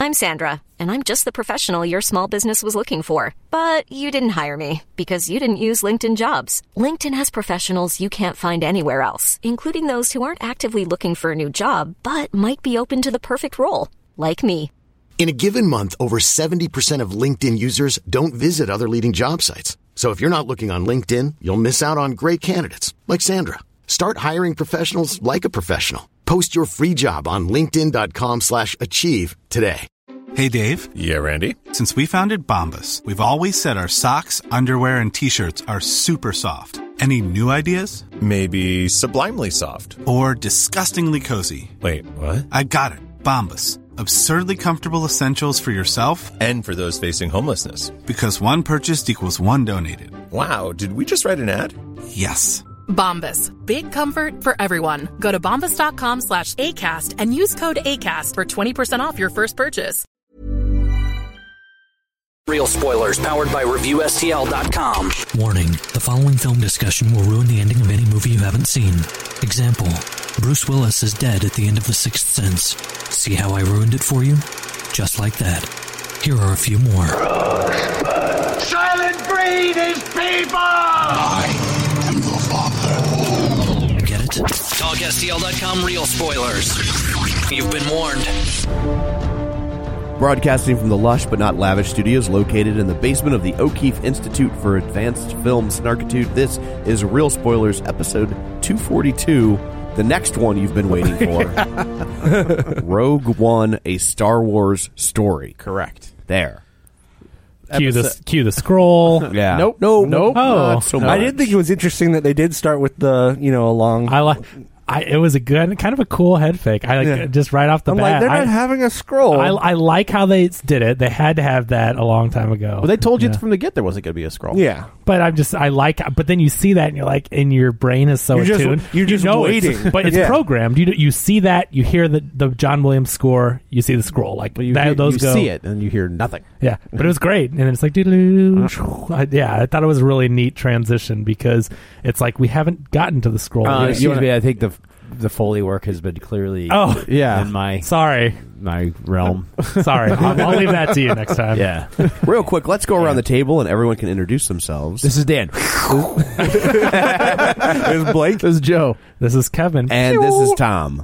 I'm Sandra, and I'm just the professional your small business was looking for. But you didn't hire me because you didn't use LinkedIn Jobs. LinkedIn has professionals you can't find anywhere else, including those who aren't actively looking for a new job, but might be open to the perfect role, like me. In a given month, over 70% of LinkedIn users don't visit other leading job sites. So if you're not looking on LinkedIn, you'll miss out on great candidates like Sandra. Start hiring professionals like a professional. Post your free job on linkedin.com/achieve today. Hey, Dave. Yeah, Randy. Since we founded Bombas, we've always said our socks, underwear, and T-shirts are super soft. Any new ideas? Maybe sublimely soft. Or disgustingly cozy. Wait, what? I got it. Bombas. Absurdly comfortable essentials for yourself and for those facing homelessness. Because one purchased equals one donated. Wow, did we just write an ad? Yes. Bombas. Big comfort for everyone. Go to bombas.com/ACAST and use code ACAST for 20% off your first purchase. Real spoilers powered by ReviewSTL.com. Warning, the following film discussion will ruin the ending of any movie you haven't seen. Example, Bruce Willis is dead at the end of The Sixth Sense. See how I ruined it for you? Just like that. Here are a few more. Silent breed is people! I am your father. Get it? TalkSTL.com real spoilers. You've been warned. Broadcasting from the lush but not lavish studios located in the basement of the O'Keefe Institute for Advanced Film Snarkitude, this is Real Spoilers, episode 242, the next one you've been waiting for. Rogue One, a Star Wars story. Correct. There. Cue the scroll. Yeah. Nope. Oh, not so much. I did think it was interesting that they did start with the, a long... It was a good, kind of a cool head fake. Just right off the bat. Like, they're not having a scroll. I like how they did it. They had to have that a long time ago. Well, they told you from the get there wasn't going to be a scroll. Yeah. But but then you see that and you're like, and your brain is so attuned. You're just waiting. But it's programmed. You see that, you hear the John Williams score, you see the scroll. Like, you see it and you hear nothing. Yeah. But it was great. And then it's like, I thought it was a really neat transition because it's like, we haven't gotten to the scroll. Excuse me, I think the Foley work has been clearly in my realm. Sorry. I'll leave that to you next time. Yeah. Real quick, let's go around the table and everyone can introduce themselves. This is Dan. This is Blake. This is Joe. This is Kevin. And this is Tom.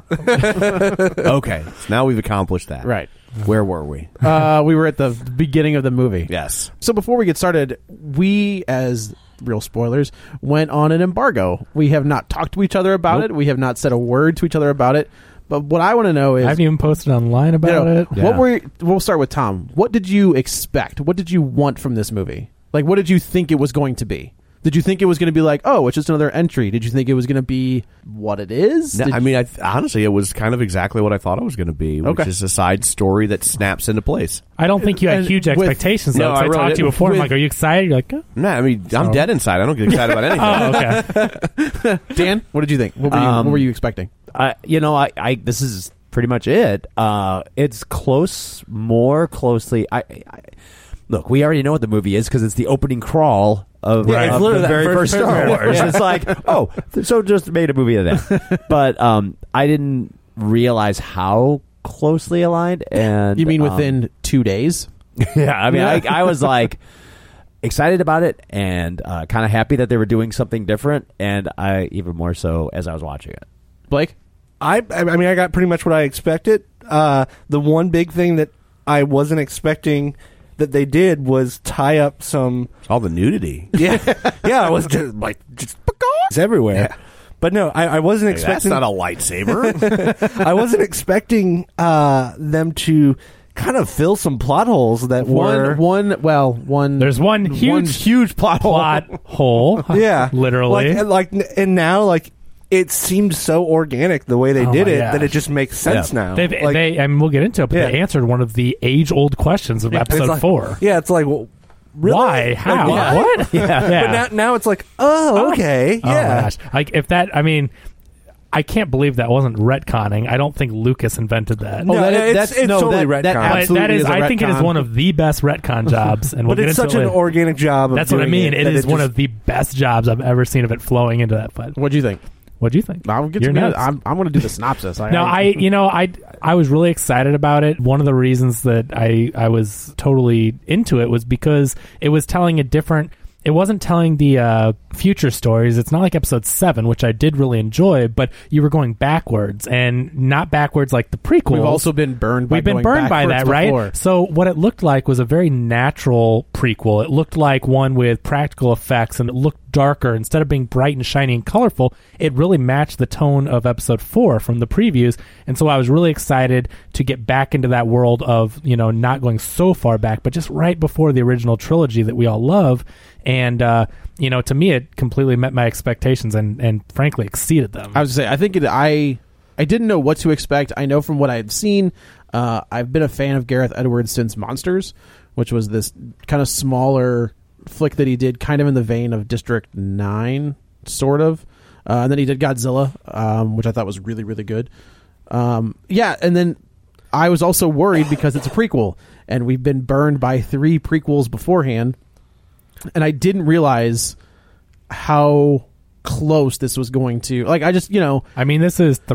Okay. So now we've accomplished that. Right. Where were we? We were at the beginning of the movie. Yes. So before we get started, we, as Real Spoilers, went on an embargo. We have not talked to each other about it. We have not said a word to each other about it. But what I want to know is... I haven't even posted online about it. Yeah. We'll start with Tom. What did you expect? What did you want from this movie? Like, what did you think it was going to be? Did you think it was going to be like, oh, it's just another entry? Did you think it was going to be what it is? No, honestly, it was kind of exactly what I thought it was going to be, which is a side story that snaps into place. I don't think you had huge expectations, though. I talked to you before. I'm like, are you excited? You're like, no, I'm dead inside. I don't get excited about anything. Okay. Dan, what did you think? What were you expecting? This is pretty much it. It's more closely. Look, we already know what the movie is because it's the opening crawl of the very first Star Wars. It's like, so just made a movie of that. But I didn't realize how closely aligned. And you mean within 2 days? Yeah, I was like excited about it and kind of happy that they were doing something different, and I even more so as I was watching it. Blake? I got pretty much what I expected. The one big thing that I wasn't expecting that they did was tie up some... all the nudity. Yeah. Yeah, it was just everywhere. Yeah. But no, I wasn't expecting... That's not a lightsaber. I wasn't expecting them to kind of fill some plot holes that were... There's one huge plot hole. Yeah. Literally. And now, it seemed so organic the way they did it that it just makes sense now. We'll get into it, but they answered one of the age-old questions of episode 4. Yeah, it's like, well, really? Why? How? What? Yeah. But now it's like, okay. Oh, yeah. my gosh. I can't believe that wasn't retconning. I don't think Lucas invented that. No, it's totally retcon. I think it is one of the best retcon jobs. And but it's such an organic job. That's what I mean. It is one of the best jobs I've ever seen of it flowing into that fight. What do you think? What'd you think? I'm going to do the synopsis. I was really excited about it. One of the reasons that I was totally into it was because it was telling a different. It wasn't telling the future stories. It's not like episode 7, which I did really enjoy, but you were going backwards, and not backwards like the prequels. We've also been burned by We've been burned by that, before. right? So what it looked like was a very natural prequel. It looked like one with practical effects, and it looked darker. Instead of being bright and shiny and colorful, it really matched the tone of episode 4 from the previews. And so I was really excited to get back into that world of, not going so far back, but just right before the original trilogy that we all love. And, to me, it completely met my expectations and frankly exceeded them. I was going to say, I think I didn't know what to expect. I know from what I had seen, I've been a fan of Gareth Edwards since Monsters, which was this kind of smaller flick that he did kind of in the vein of District 9, sort of. And then he did Godzilla, which I thought was really, really good. And then I was also worried because it's a prequel, and we've been burned by 3 prequels beforehand. And I didn't realize how close this was going to. Like, I just, I mean, this is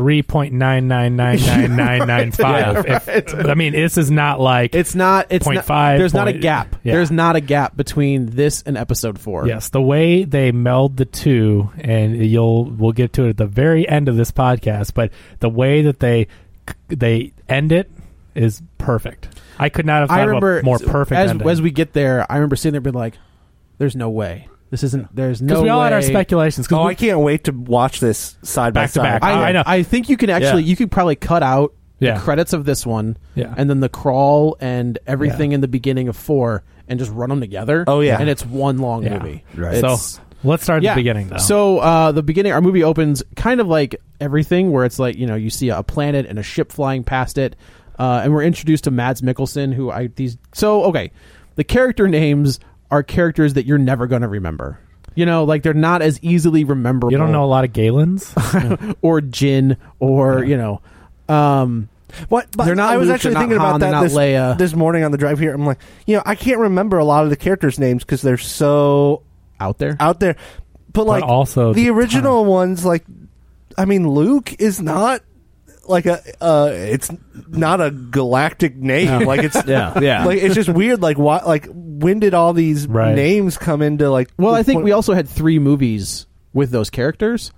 3.9999995. I mean, this is not like it's not 0.5. There's not a gap. Yeah. There's not a gap between this and episode 4. Yes, the way they meld the two, and we'll get to it at the very end of this podcast, but the way that they end it is perfect. I could not have thought of a more perfect ending. As we get there, I remember sitting there being like, there's no way. There's no way. Because we all had our speculations. I can't wait to watch this side by side. I know. I think you can actually, you could probably cut out the credits of this one, and then the crawl and everything in the beginning of 4, and just run them together. Oh, yeah. And it's one long movie. Right. So let's start at the beginning, though. So the beginning, our movie opens kind of like everything, where it's like, you see a planet and a ship flying past it, and we're introduced to Mads Mikkelsen, the character names are characters that you're never going to remember. They're not as easily rememberable. You don't know a lot of Galens? or Jin, or, But they're not I was Luke, actually they're thinking not Han, about they're that this morning on the drive here. I'm like, I can't remember a lot of the characters' names because they're so out there. But like, also the original ones, like, I mean, Luke is not like it's not a galactic name. Like, it's like, it's just weird. Like, why? Like, when did all these names come into like? Well, I think we also had 3 movies with those characters.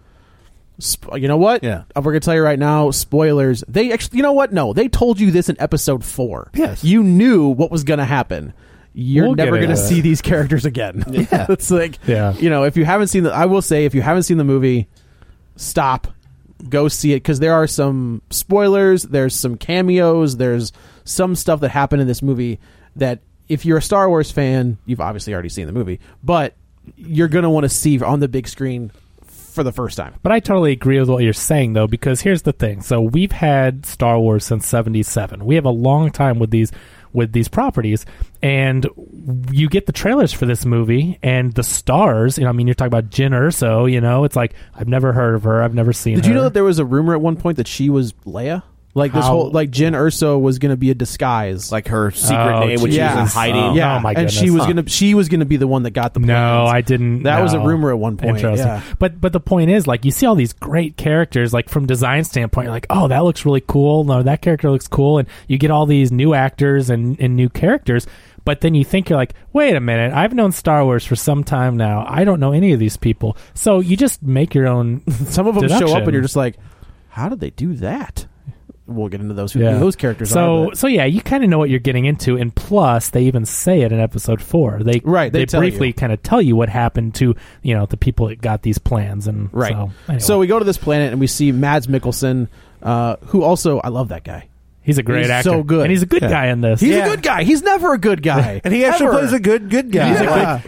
You know what? Yeah, we're gonna tell you right now. Spoilers. They actually, you know what? No, they told you this in episode 4. Yes, you knew what was gonna happen. You're never going to see these characters again. Yeah, it's like, if you haven't seen I will say, if you haven't seen the movie, stop. Go see it, because there are some spoilers, there's some cameos, there's some stuff that happened in this movie that if you're a Star Wars fan, you've obviously already seen the movie, but you're going to want to see on the big screen for the first time. But I totally agree with what you're saying, though, because here's the thing. So we've had Star Wars since 1977. We have a long time with these properties, and you get the trailers for this movie and the stars. You're talking about Jyn Erso. It's like, I've never heard of her. I've never seen her. Did you know that there was a rumor at one point that she was Leia? Like, this whole, like, Jyn Erso was going to be a disguise, like her secret name, which she was in hiding. Yeah, oh my goodness. And she was gonna be the one that got the plans. No, I didn't. That was a rumor at one point. Interesting. Yeah. But the point is, like, you see all these great characters, like, from design standpoint, you're like, oh, that looks really cool. No, that character looks cool, and you get all these new actors and new characters. But then you think, you're like, wait a minute, I've known Star Wars for some time now. I don't know any of these people. So you just make your own. Some of them deduction. show up, and you're just like, how did they do that? We'll get into those. Who those characters are. So yeah, you kind of know what you're getting into, and plus they even say it in episode 4. They briefly kind of tell you what happened to the people that got these plans, and So we go to this planet and we see Mads Mikkelsen, who also, I love that guy. He's a great actor. So good, and he's a good guy in this. He's a good guy. He's never a good guy, and he actually plays a good guy.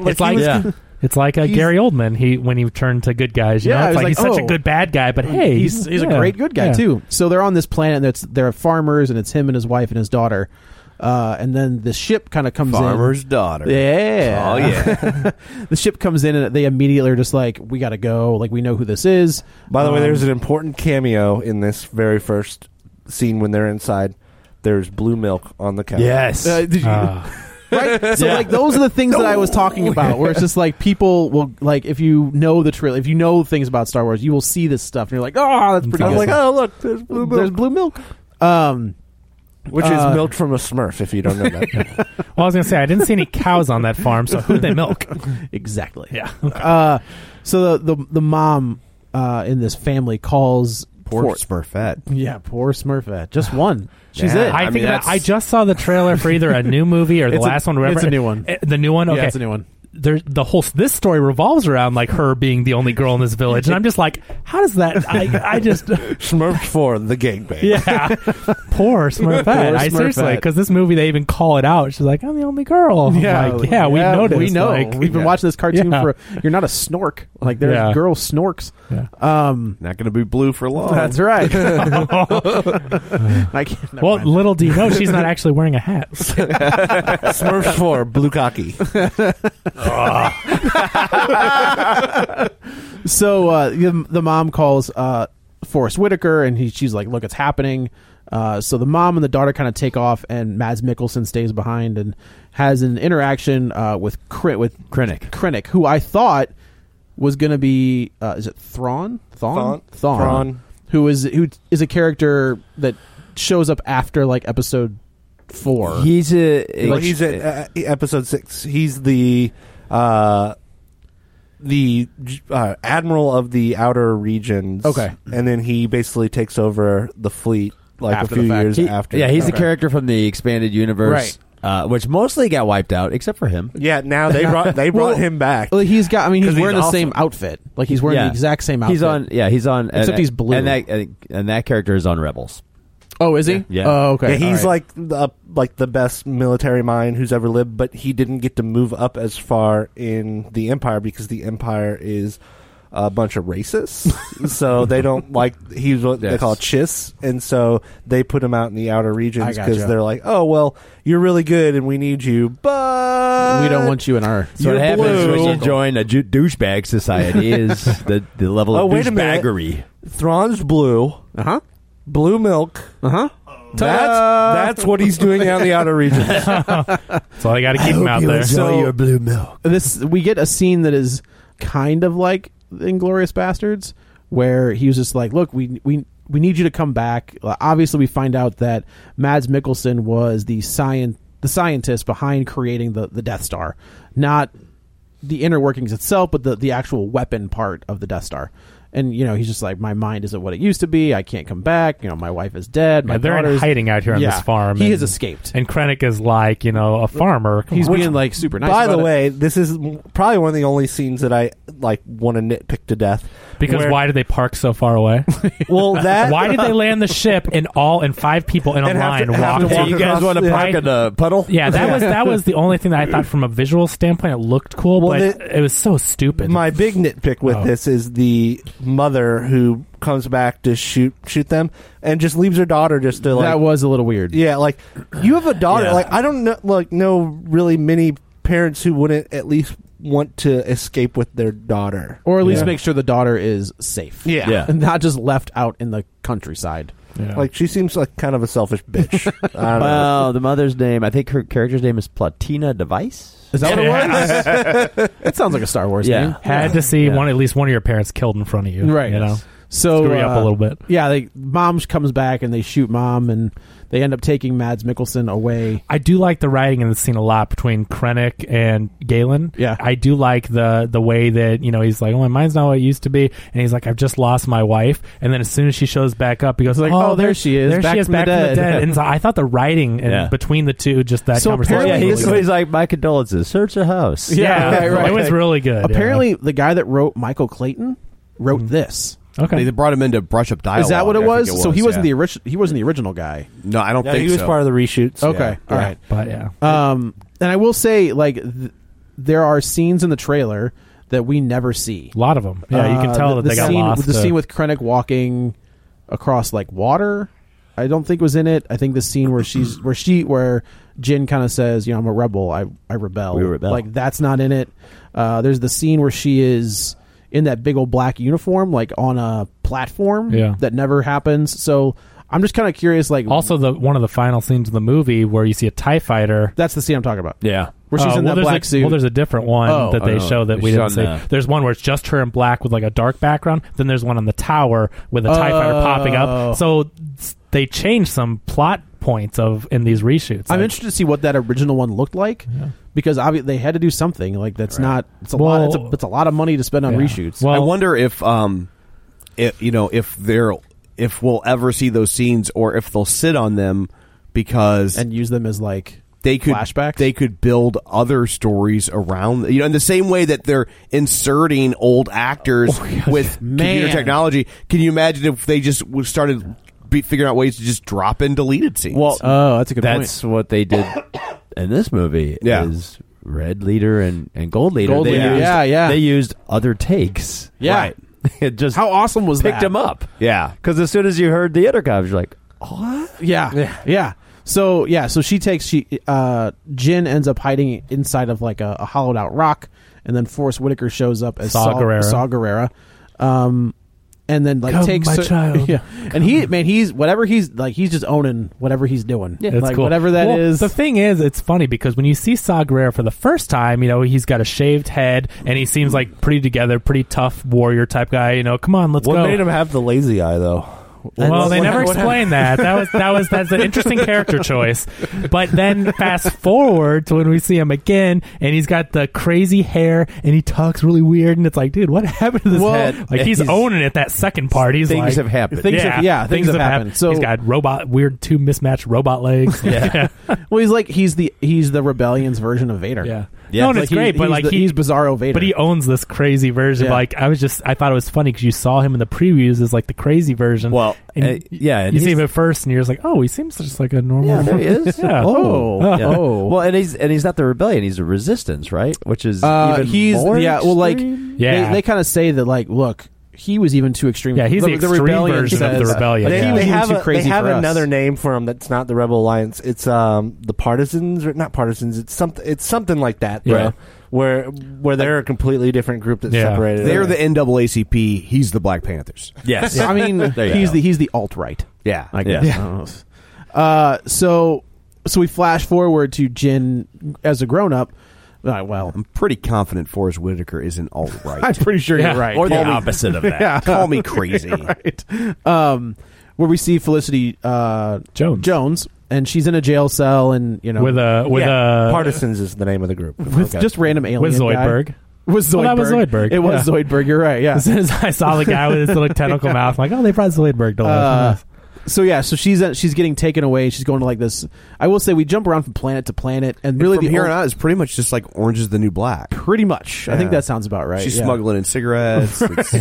It's like Gary Oldman. When he turned to good guys, it's like he's such a good bad guy, but hey, he's a great good guy too. So they're on this planet, and they're farmers, and it's him and his wife and his daughter. And then the ship kind of comes in. Farmer's daughter. Yeah. Oh, yeah. The ship comes in, and they immediately are just like, we got to go. Like, we know who this is. By the way, there's an important cameo in this very first scene when they're inside. There's blue milk on the counter. Yes. Right? So like those are the things that I was talking about, where it's just like people will like, if you know the trailer, if you know things about Star Wars, you will see this stuff and you're like, oh, that's pretty good. Like, oh look, there's blue milk. There's blue milk. Which is milk from a Smurf, if you don't know that. Well, I was going to say, I didn't see any cows on that farm, so who'd they milk? Exactly. Yeah. Okay. So the mom in this family calls Poor Smurfette. Yeah, poor Smurfette. Just one. She's it. I think I just saw the trailer for either a new movie or the last one. Remember? It's a new one. The new one? Okay. Yeah, it's a new one. This story revolves around like her being the only girl in this village, and I'm just like, how does that? I just Smurfed for the gangbang. Yeah, poor Smurfette. Seriously, because this movie they even call it out. She's like, I'm the only girl. Yeah, like, we noticed. We know. Like, we've been watching this cartoon for. You're not a snork. Like there's girl snorks. Yeah. Not going to be blue for long. That's right. Little do you know, she's not actually wearing a hat. Smurfs for blue cocky. So the mom calls Forrest Whitaker, and she's like, look, it's happening. So the mom and the daughter kind of take off, and Mads Mikkelsen stays behind and has an interaction with Krennic, who I thought was going to be is it Thrawn, who is a character that shows up after like episode 4. He's at episode 6. He's the admiral of the outer regions. Okay, and then he basically takes over the fleet like after a few years after. Yeah, he's a character from the expanded universe, right? Which mostly got wiped out, except for him. Yeah, now they brought him back. Well, he's wearing the same outfit. Like he's wearing the exact same outfit. He's on. Except he's blue. And that character is on Rebels. Oh, is he? Yeah. Oh, okay. Yeah, he's like the best military mind who's ever lived, but he didn't get to move up as far in the Empire because the Empire is a bunch of racists. So they don't like, he's what they call chiss, and so they put him out in the outer regions because they're like, oh, well, you're really good and we need you, but we don't want you in our... So what happens when you join a douchebag society is the level of douchebaggery. Thrawn's blue. Uh-huh. Blue milk. Uh-huh. That's what he's doing out in the outer regions. So I got to keep him out there. So your blue milk. We get a scene that is kind of like Inglourious Bastards, where he was just like, look, we need you to come back. Obviously, we find out that Mads Mikkelsen was the scientist behind creating the Death Star, not the inner workings itself, but the actual weapon part of the Death Star. And, he's just like, my mind isn't what it used to be. I can't come back. My wife is dead. They're in hiding out here on this farm. He has escaped. And Krennic is like, a farmer. He's being like super nice. By the way, this is probably one of the only scenes that I want to nitpick to death. Because why did they park so far away? Well, why did they land the ship and 5 people in a line walk? Hey, you guys want to park in a puddle? Yeah, that was the only thing that I thought from a visual standpoint it looked cool, but it was so stupid. My big nitpick with this is the mother who comes back to shoot them and just leaves her daughter just to like... That was a little weird. Yeah, like, you have a daughter. Yeah. Like, I don't know really many parents who wouldn't at least want to escape with their daughter. Or at least make sure the daughter is safe. Yeah. And not just left out in the countryside. Yeah. Like, she seems like kind of a selfish bitch. I don't know. The mother's name, I think her character's name is Platina Device. Is that what it was? It sounds like a Star Wars name. Had to see at least one of your parents killed in front of you. Right. So screw you up a little bit. Yeah, mom comes back and they shoot mom, and they end up taking Mads Mikkelsen away. I do like the writing in the scene a lot between Krennic and Galen. Yeah, I do like the way that he's like, oh, my mind's not what it used to be, and he's like, I've just lost my wife, and then as soon as she shows back up, he goes like, oh, there she is, back from the dead. And so I thought the writing between the two, just that conversation. Yeah, he's like, my condolences, search a house. Yeah, right. It was really good. Apparently, the guy that wrote Michael Clayton wrote this. Okay, they brought him in to brush up dialogue. Is that what it was? So he wasn't the he wasn't the original guy. No, I don't think so. He was part of the reshoots. Okay, all right, but yeah. And I will say, like, there are scenes in the trailer that we never see. A lot of them. Yeah, you can tell that they got lost. The scene with Krennic walking across like water, I don't think was in it. I think the scene where where Jyn kind of says, I'm a rebel. I rebel. We rebel. Like, that's not in it. There's the scene where she is in that big old black uniform, like on a platform that never happens. So I'm just kind of curious, like also one of the final scenes of the movie where you see a TIE fighter. That's the scene I'm talking about. Yeah. Where she's in that black suit. Well, there's a different one that they show that we didn't see. There's one where it's just her in black with like a dark background. Then there's one on the tower with a TIE fighter popping up. So they changed some plot points in these reshoots. I'm interested to see what that original one looked like because obviously they had to do something. Like that's not. It's a lot. It's a lot of money to spend on reshoots. Well, I wonder if if we'll ever see those scenes or if they'll sit on them and use them as like. They could flashbacks. They could build other stories around, in the same way that they're inserting old actors with computer technology. Can you imagine if they just started figuring out ways to just drop in deleted scenes? Well, that's a good point. That's what they did in this movie. Yeah. Is Red Leader and Gold Leader. Gold Leader. They used other takes. Yeah. Right. It just how awesome was picked that? them up. Yeah. Because as soon as you heard the intercoms, you're like, what? Yeah. So Jyn ends up hiding inside of like a hollowed out rock, and then Forrest Whitaker shows up as Saw Gerrera. And then like takes my child. Yeah. And he's whatever he's just owning whatever he's doing. Yeah, that's like cool. Whatever that is. The thing is, it's funny because when you see Saw Gerrera for the first time, he's got a shaved head and he seems like pretty together, pretty tough warrior type guy. Come on, let's go. What made him have the lazy eye though? Well, they never explained that. That's an interesting character choice. But then fast forward to when we see him again, and he's got the crazy hair, and he talks really weird, and it's like, dude, what happened to this head? Like he's owning it. That second part, he's things like, have happened. Things have happened. So he's got two mismatched robot legs. Yeah. Well, he's the rebellion's version of Vader. Yeah. Yeah, no, and it's great, but he's Bizarro Vader. But he owns this crazy version. Yeah. Like I thought it was funny because you saw him in the previews as like the crazy version. Well, and and you see him at first, and you're just like, oh, he seems just like a normal. Yeah, there he is. Yeah. Oh. Well, and he's not the rebellion; he's the resistance, right? Which is even more extreme? They kind of say that like, look. He was even too extreme. Yeah, he's the extreme version of the rebellion. They have another name for him that's not the Rebel Alliance. It's the Partisans, or not Partisans. It's something like that. Yeah. Where they're a completely different group that's separated. They're the NAACP. He's the Black Panthers. Yes, I mean he's the alt-right. Yeah, I guess. Yeah. So we flash forward to Jyn as a grown-up. Well, I'm pretty confident Forrest Whitaker isn't all right. I'm pretty sure you're right. Or the opposite of that. Yeah. Call me crazy. Right. Where we see Felicity Jones, and she's in a jail cell, and with a Partisans is the name of the group. With just random alien with Zoidberg. Guy. Was Zoidberg. That was Zoidberg. It was Zoidberg. You're right. Yeah. As soon as I saw the guy with his little tentacle mouth, I'm like, oh, they brought Zoidberg to life. So she's getting taken away. She's going to like this. I will say we jump around from planet to planet, and really from here on out is pretty much just like Orange is the New Black. Pretty much, I think that sounds about right. She's smuggling in cigarettes,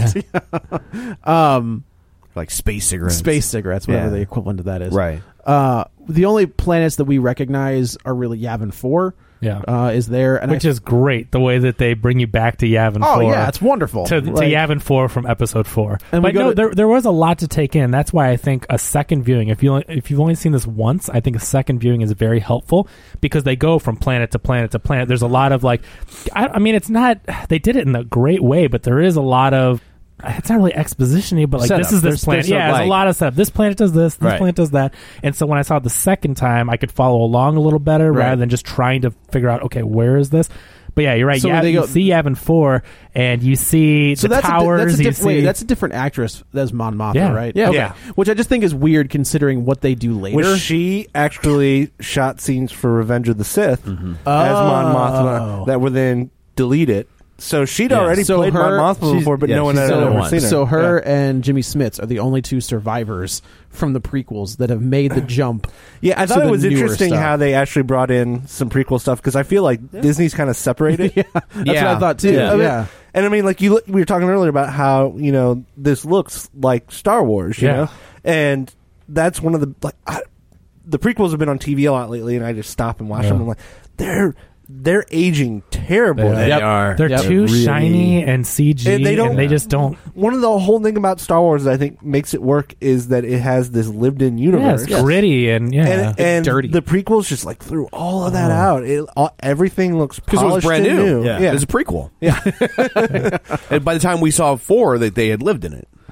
like space cigarettes, whatever the equivalent of that is. Right. The only planets that we recognize are really Yavin 4. Yeah, is there, and which is great the way that they bring you back to Yavin 4. Oh yeah, it's wonderful to Yavin 4 from episode 4. And but there was a lot to take in. That's why I think a second viewing, if you've only seen this once, I think a second viewing is very helpful because they go from planet to planet to planet. There's a lot of like, I mean, it's not they did it in a great way, but there is a lot of. It's not really exposition-y, but like setup. This is this planet. Yeah, there's a lot of stuff. This planet does this. This planet does that. And so when I saw it the second time, I could follow along a little better rather than just trying to figure out, okay, where is this? But yeah, you're right. So you see Yavin 4, and you see the towers. That's a different actress. That's Mon Mothma, right? Yeah. Okay. Yeah. Which I just think is weird considering what they do later. Which she actually shot scenes for Revenge of the Sith as Mon Mothma that were then deleted. So she'd already played Mon Mothma before, but no one had ever seen her. So her and Jimmy Smits are the only two survivors from the prequels that have made the jump. Yeah, I thought it was interesting how they actually brought in some prequel stuff because I feel like Disney's kind of separated. That's what I thought too. Yeah. And I mean, like we were talking earlier about how this looks like Star Wars, you know, and that's one of the the prequels have been on TV a lot lately, and I just stop and watch them. I'm like, they're aging terrible. They are. They're too really shiny and CG, and they just don't. One of the whole thing about Star Wars that I think makes it work is that it has this lived-in universe. Yeah, it's gritty and and dirty. The prequels just like threw all of that out. Everything looks because it was brand new. Yeah. It was a prequel. Yeah. And by the time we saw 4, that they had lived in it.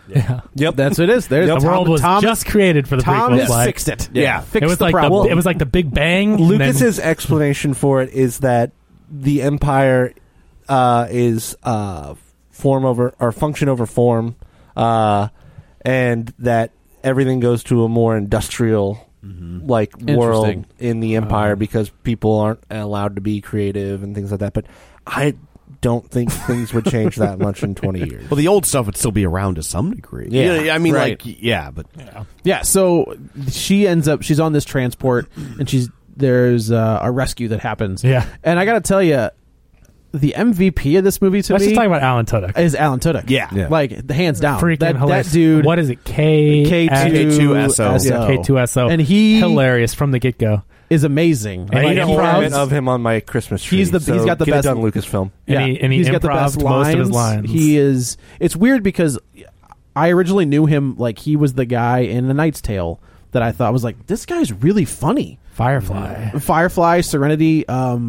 Yeah. Yep. That's what it is. There's The world was just created for the Tom prequels. Like, fixed it. Yeah. Fixed it was the like problem. it was like the Big Bang. Lucas's explanation for it is that the Empire is form over or function over form, and that everything goes to a more industrial like world in the Empire because people aren't allowed to be creative and things like that. But I don't think things would change that much in 20 years. Well, the old stuff would still be around to some degree. Yeah. I mean, Right. Yeah, so she's on this transport, and there's a rescue that happens. Yeah. And I got to tell you, the MVP of this movie to Let's me just talk about Alan Tudyk. is Alan Tudyk. Yeah. Like, the hands down. Freaking hilarious. That dude. What is it? K2SO. Yeah, K2SO. And he hilarious from the get go. is amazing. I need a Like, portrait of him on my Christmas tree. He's got the get best it done, Lucasfilm. And he he's got the best improv'd most of his lines. He is. It's weird because I originally knew him like he was the guy in A Knight's Tale that I thought was like, this guy's really funny. Firefly, Serenity.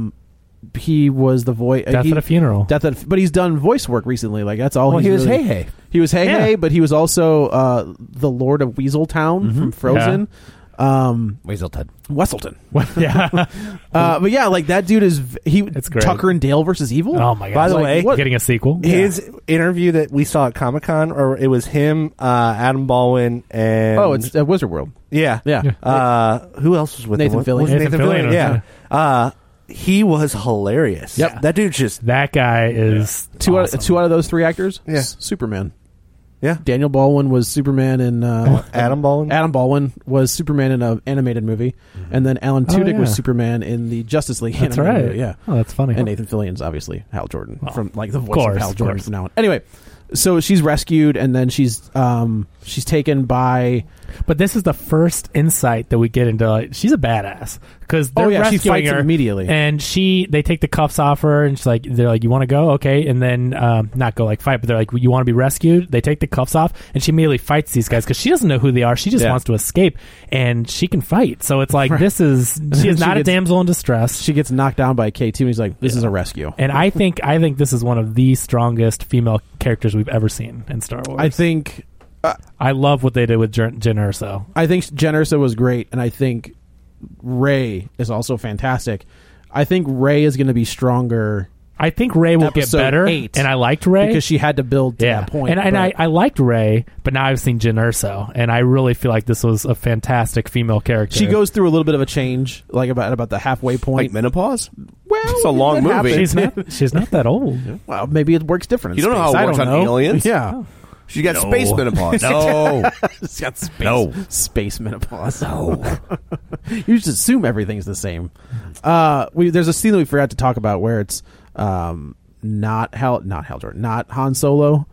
He was the voice. Death at a Funeral. But he's done voice work recently. Like that's all. Well, he's he was really, Hey. He was Hey, but he was also the Lord of Weaseltown from Frozen. Wesselton. Yeah. But yeah, like that dude is It's great. Tucker and Dale versus Evil. Oh my god! By the way, getting a sequel. His interview that we saw at Comic-Con, or it was him, Adam Baldwin, and it's Wizard World. Yeah. Who else was with Nathan him? Fillion. Was it Nathan Fillion, Yeah. He was hilarious. Yep. That dude just... That guy is Two awesome. out of those three actors. Yeah. Superman. Yeah. Daniel Baldwin was Superman in Adam Baldwin? Adam Baldwin was Superman in an animated movie, and then Alan Tudyk was yeah. Superman in the Justice League That's animated right. movie. Yeah. Oh, that's funny. And Nathan Fillion's obviously Hal Jordan from like the voice course, of Hal Jordan course. from now on. Anyway, so she's rescued, and then she's taken by. But this is the first insight that we get into. Like, she's a badass because they're she rescuing fights her him immediately, and they take the cuffs off her, and they're like, you want to go, okay, and then not go like fight, but they're like, you want to be rescued. They take the cuffs off, and she immediately fights these guys because she doesn't know who they are. She just wants to escape, and she can fight. So it's like she is not a damsel in distress. She gets knocked down by K2, and he's like, this is a rescue. And I think this is one of the strongest female characters we've ever seen in Star Wars. I think. I love what they did with Jen Erso. I think Jen Erso was great, and I think Rey is also fantastic. I think Rey is going to be stronger. I think Rey will get better, 8, and I liked Rey because she had to build to that point. And I liked Rey, but now I've seen Jen Erso, and I really feel like this was a fantastic female character. She goes through a little bit of a change, like about the halfway point. Like menopause? Well, it's a long movie. She's not that old. Well, maybe it works different. You don't know how it works on Aliens? Yeah. She got space menopause. No. She's got space menopause. No. You just assume everything's the same. There's a scene that we forgot to talk about where it's not Han Solo,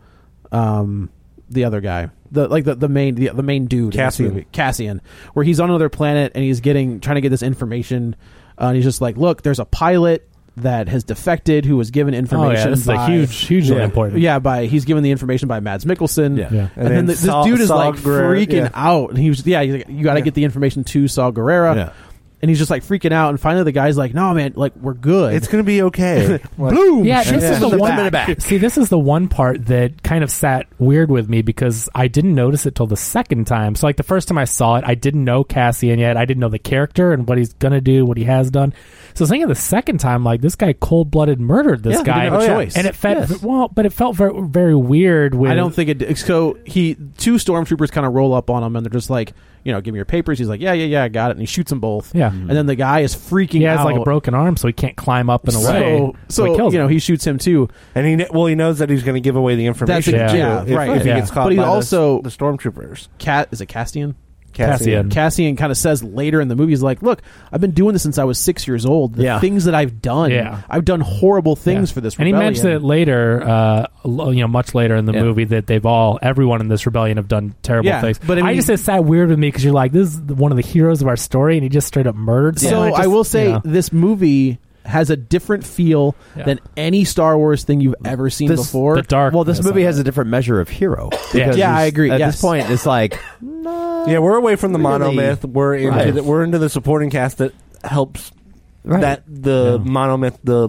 the other guy, the main dude, Cassian, where he's on another planet and he's trying to get this information, and he's just like, look, there's a pilot that has defected who was given information. This is hugely important. Yeah, he's given the information by Mads Mikkelsen. Yeah. And then this dude is like freaking out, and he's like, you got to get the information to Saw Gerrera. Yeah. And he's just like freaking out, and finally the guy's like, "No, man, like we're good. It's gonna be okay." Boom! Yeah, this is the one. See, this is the one part that kind of sat weird with me because I didn't notice it till the second time. So, like the first time I saw it, I didn't know Cassian yet. I didn't know the character and what he's gonna do, what he has done. So, thinking the second time, like this guy cold-blooded murdered this guy. He didn't have a choice, and it felt but it felt very, very weird. I don't think it. So two stormtroopers kind of roll up on him, and they're just like, give me your papers. He's like, yeah, I got it, and he shoots them both. Yeah, and then the guy is freaking out. He has like a broken arm, so he can't climb up and away. So he kills him. He shoots him too, and he knows that he's going to give away the information. If he gets caught. But he also the stormtroopers. Is it Castian? Cassian kind of says later in the movie, he's like, look, I've been doing this since I was 6 years old. The things that I've done, I've done horrible things for this rebellion. And he mentions it later, much later in the movie, that everyone in this rebellion have done terrible things. But it sat weird with me because you're like, this is one of the heroes of our story, and he just straight up murdered someone. So I will say, this movie has a different feel than any Star Wars thing you've ever seen before. The dark. Well, this movie has a different measure of hero. Yeah, I agree. At this point, it's like, we're away from the monomyth. We're into we're into the supporting cast that helps that the monomyth, the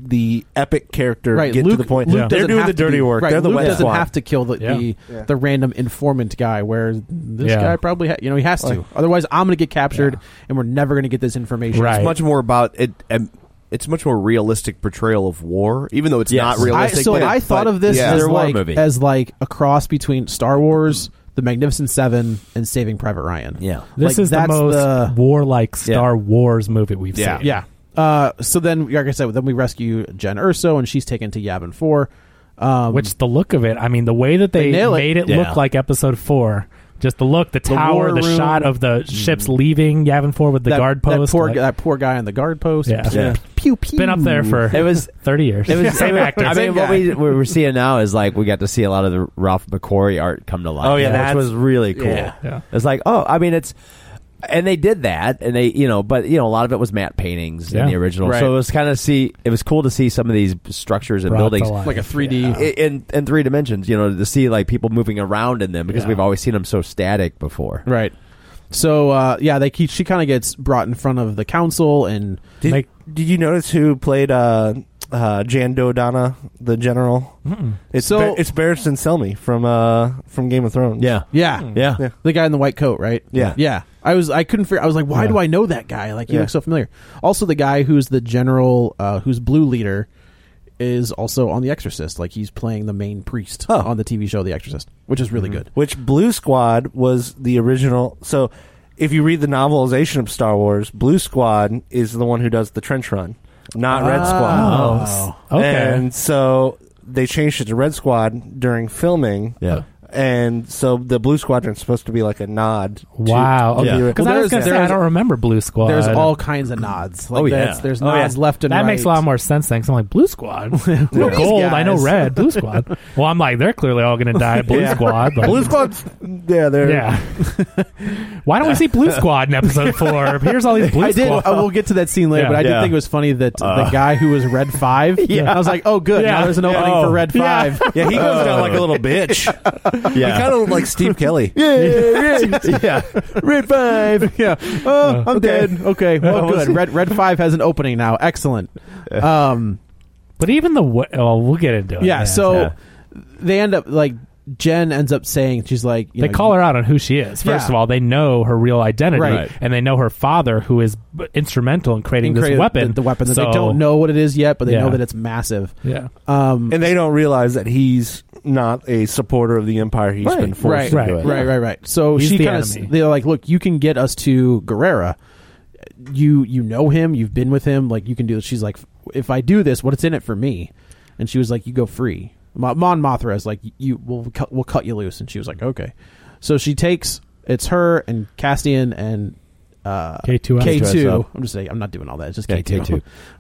the epic character get Luke, to the point. Luke They're doing the dirty work. Right, They're the Luke wet doesn't squad. have to kill the random informant guy. Where this guy probably he has to. Otherwise, I'm going to get captured, and we're never going to get this information. Right. It's much more about it. It's much more realistic portrayal of war, even though it's not realistic. I thought of this as like a cross between Star Wars, The Magnificent Seven, and Saving Private Ryan. Yeah, this is the most warlike Star Wars movie we've seen. Yeah. So then, like I said, then we rescue Jen Erso, and she's taken to Yavin 4. Which the look of it, I mean, the way that they made it look like Episode 4. Just the look, the tower, the shot of the ships leaving Yavin 4 with the guard post. That poor guy on the guard post. Yeah. Pew, pew. Been up there for 30 years. It was same actor. I mean, what we're seeing now is like we got to see a lot of the Ralph McQuarrie art come to life. Oh, yeah. Which was really cool. Yeah. It's like, and they did that, and they, but a lot of it was matte paintings in the original. Right. So it was it was cool to see some of these structures and buildings like a 3D in 3 dimensions. To see like people moving around in them because we've always seen them so static before. Right. So she kind of gets brought in front of the council, and did you notice who played Jan Dodonna, the general? It's Barristan Selmy from Game of Thrones. Yeah. The guy in the white coat, right? Yeah. I couldn't figure. I was like, why do I know that guy? Like he looks so familiar. Also, the guy who's the general, who's Blue Leader, is also on The Exorcist. Like he's playing the main priest on the TV show The Exorcist, which is really good. Which Blue Squad was the original. So if you read the novelization of Star Wars, Blue Squad is the one who does the trench run, not Red Squad. Oh, okay. And so they changed it to Red Squad during filming. Yeah. And so the Blue Squadron's supposed to be like a nod. Wow. Because I was going to say, I don't remember Blue Squad. There's all kinds of nods. Like there's nods left and right. That makes a lot more sense then. 'Cause I'm like, Blue Squad? Gold, I know red. Blue Squad. Well, I'm like, they're clearly all going to die. Blue Squad. Like, Blue Squad's... Yeah. Why don't we see Blue Squad in Episode 4? Here's all these Blue Squad. We'll get to that scene later, but I did think it was funny that the guy who was Red 5, I was like, oh, good. Now there's an opening for Red 5. Yeah, he goes down like a little bitch. He kind of looked like Steve Kelly. Yeah. Red 5. Yeah. Oh, I'm dead. Okay. Well, good. Red 5 has an opening now. Excellent. But even we'll get into it. Yeah. So they end up like. Jen ends up saying, she's like... They call her out on who she is. First of all, they know her real identity, and they know her father, who is instrumental in creating this weapon. The weapon that they don't know what it is yet, but they know that it's massive. Yeah. And they don't realize that he's not a supporter of the Empire. He's been forced to do it. Right. So he's she the kind of... enemy. They're like, look, you can get us to Guerrera. You know him. You've been with him. Like, you can do this. She's like, if I do this, what's in it for me? And she was like, you go free. Mon Mothra is like, we'll cut you loose, and she was like, okay. So she takes, it's her and Castian and K2. I'm just saying, I'm not doing all that. It's just K2.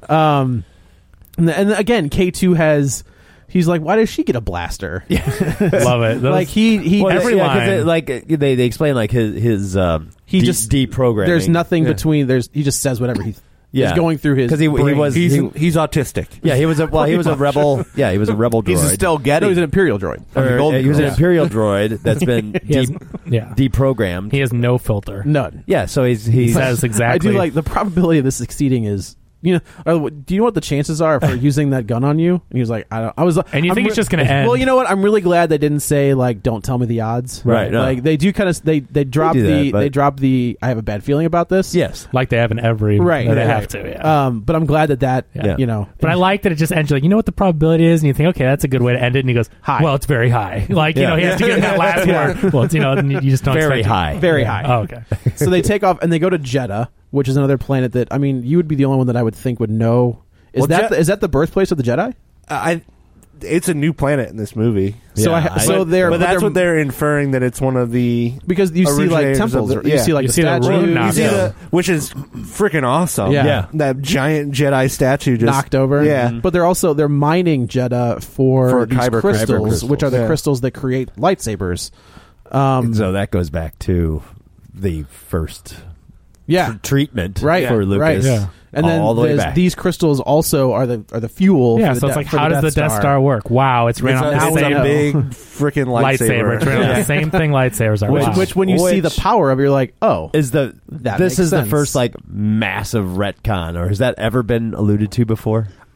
And again, K2 has. He's like, why does she get a blaster? Love it. Like he every line. Like they explain like his he just deprogramming. There's nothing between. He just says whatever he. He's going through his because he's autistic. Yeah, he was a rebel. Yeah, he was a rebel droid. He's a Stelgetti. No, he's an Imperial droid. He was an Imperial droid that's been deprogrammed. He has no filter. None. Yeah, so he says exactly. I do like the probability of this succeeding is. Do you know what the chances are for using that gun on you? And he was like, I was. And you think it's just going to end? Well, you know what? I'm really glad they didn't say like, don't tell me the odds. Right. Like they do kind of they drop they drop the I have a bad feeling about this. Yes. Like they have in every they have to. Yeah. But I'm glad that But I like that it just ends. You're like, you know what the probability is, and you think, okay, that's a good way to end it. And he goes, high. Well, it's very high. Like he has to get that last word. Well, you just don't very expect high. It. Very high. Oh, okay. So they take off and they go to Jeddah, which is another planet that you would be the only one that I would think would know. Is that the birthplace of the Jedi? It's a new planet in this movie. But that's what they're inferring, that it's one of the because you see like temples, you see like the statue, which is freaking awesome. Yeah, that giant Jedi statue just knocked over. Yeah, but they're mining Jeddah for these Kyber crystals, which are the crystals that create lightsabers. So that goes back to the first treatment for Lucas. Right. Yeah. And then all the way back. These crystals also are the fuel. Yeah, for so it's like, how does the Death Star work? Wow, it's ran on the same big freaking lightsaber. It's ran on the same thing lightsabers are. Which when you see the power of it, you're like, oh, this is the first like massive retcon, or has that ever been alluded to before?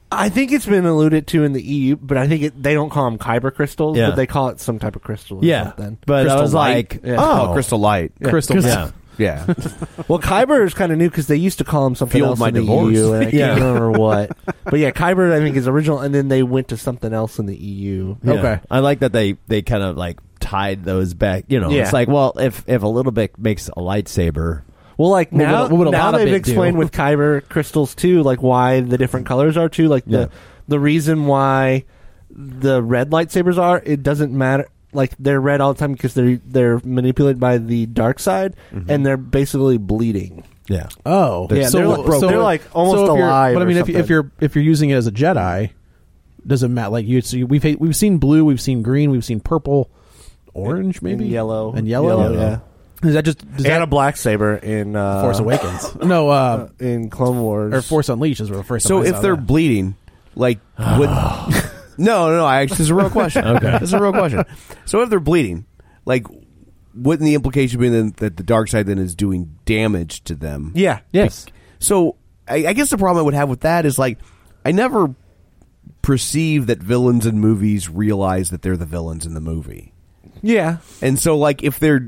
I think it's been alluded to in the EU, but I think they don't call them kyber crystals, but they call it some type of crystal. Or something. But crystal I was light. Crystal light. Crystal. Yeah. Well, kyber is kind of new because they used to call them something Fueled else my in the divorce. EU, and I can't remember what. But yeah, kyber I think is original, and then they went to something else in the EU. Yeah. Okay. I like that they kind of like tied those back. You know, Yeah. it's like, well, if a little bit makes a lightsaber. Well, like What would a now lot of they've it explained do? with kyber crystals too, like why the different colors are too. Like the reason why the red lightsabers are, it doesn't matter. Like they're red all the time because they're manipulated by the dark side, and they're basically bleeding. Yeah. Oh, Yeah, they're like almost if you're- alive. But I mean, or if you're using it as a Jedi, doesn't matter. Like we've seen blue, we've seen green, we've seen purple, orange, maybe and yellow, yeah. Is that just and a black saber in Force Awakens? No, in Clone Wars or Force Unleashed is the first. So time I if saw they're that. bleeding, like would no, this is a real question. Okay. This is a real question. So if they're bleeding, like wouldn't the implication be then that the dark side then is doing damage to them? Yeah. Yes. So I guess the problem I would have with that is like I never perceive that villains in movies realize that they're the villains in the movie. Yeah. And so like if their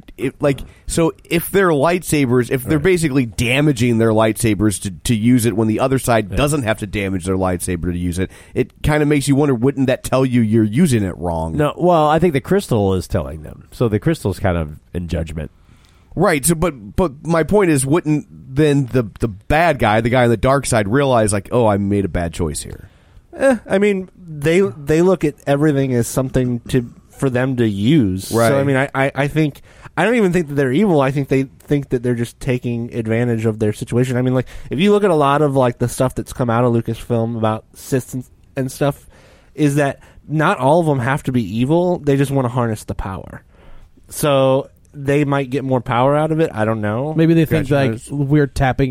lightsabers, if they're basically damaging their lightsabers to use it when the other side doesn't have to damage their lightsaber to use it, it kind of makes you wonder, wouldn't that tell you you're using it wrong? No, well, I think the crystal is telling them. So the crystal's kind of in judgment. Right. So but my point is, wouldn't then the bad guy, the guy on the dark side, realize like, oh, I made a bad choice here? I mean, they look at everything as something for them to use. Right. So I mean, I think I don't even think that they're evil. I think they think that they're just taking advantage of their situation. I mean, like if you look at a lot of like the stuff that's come out of Lucasfilm about Sith and stuff, is that not all of them have to be evil. They just want to harness the power. So they might get more power out of it. I don't know. maybe they think like we are tapping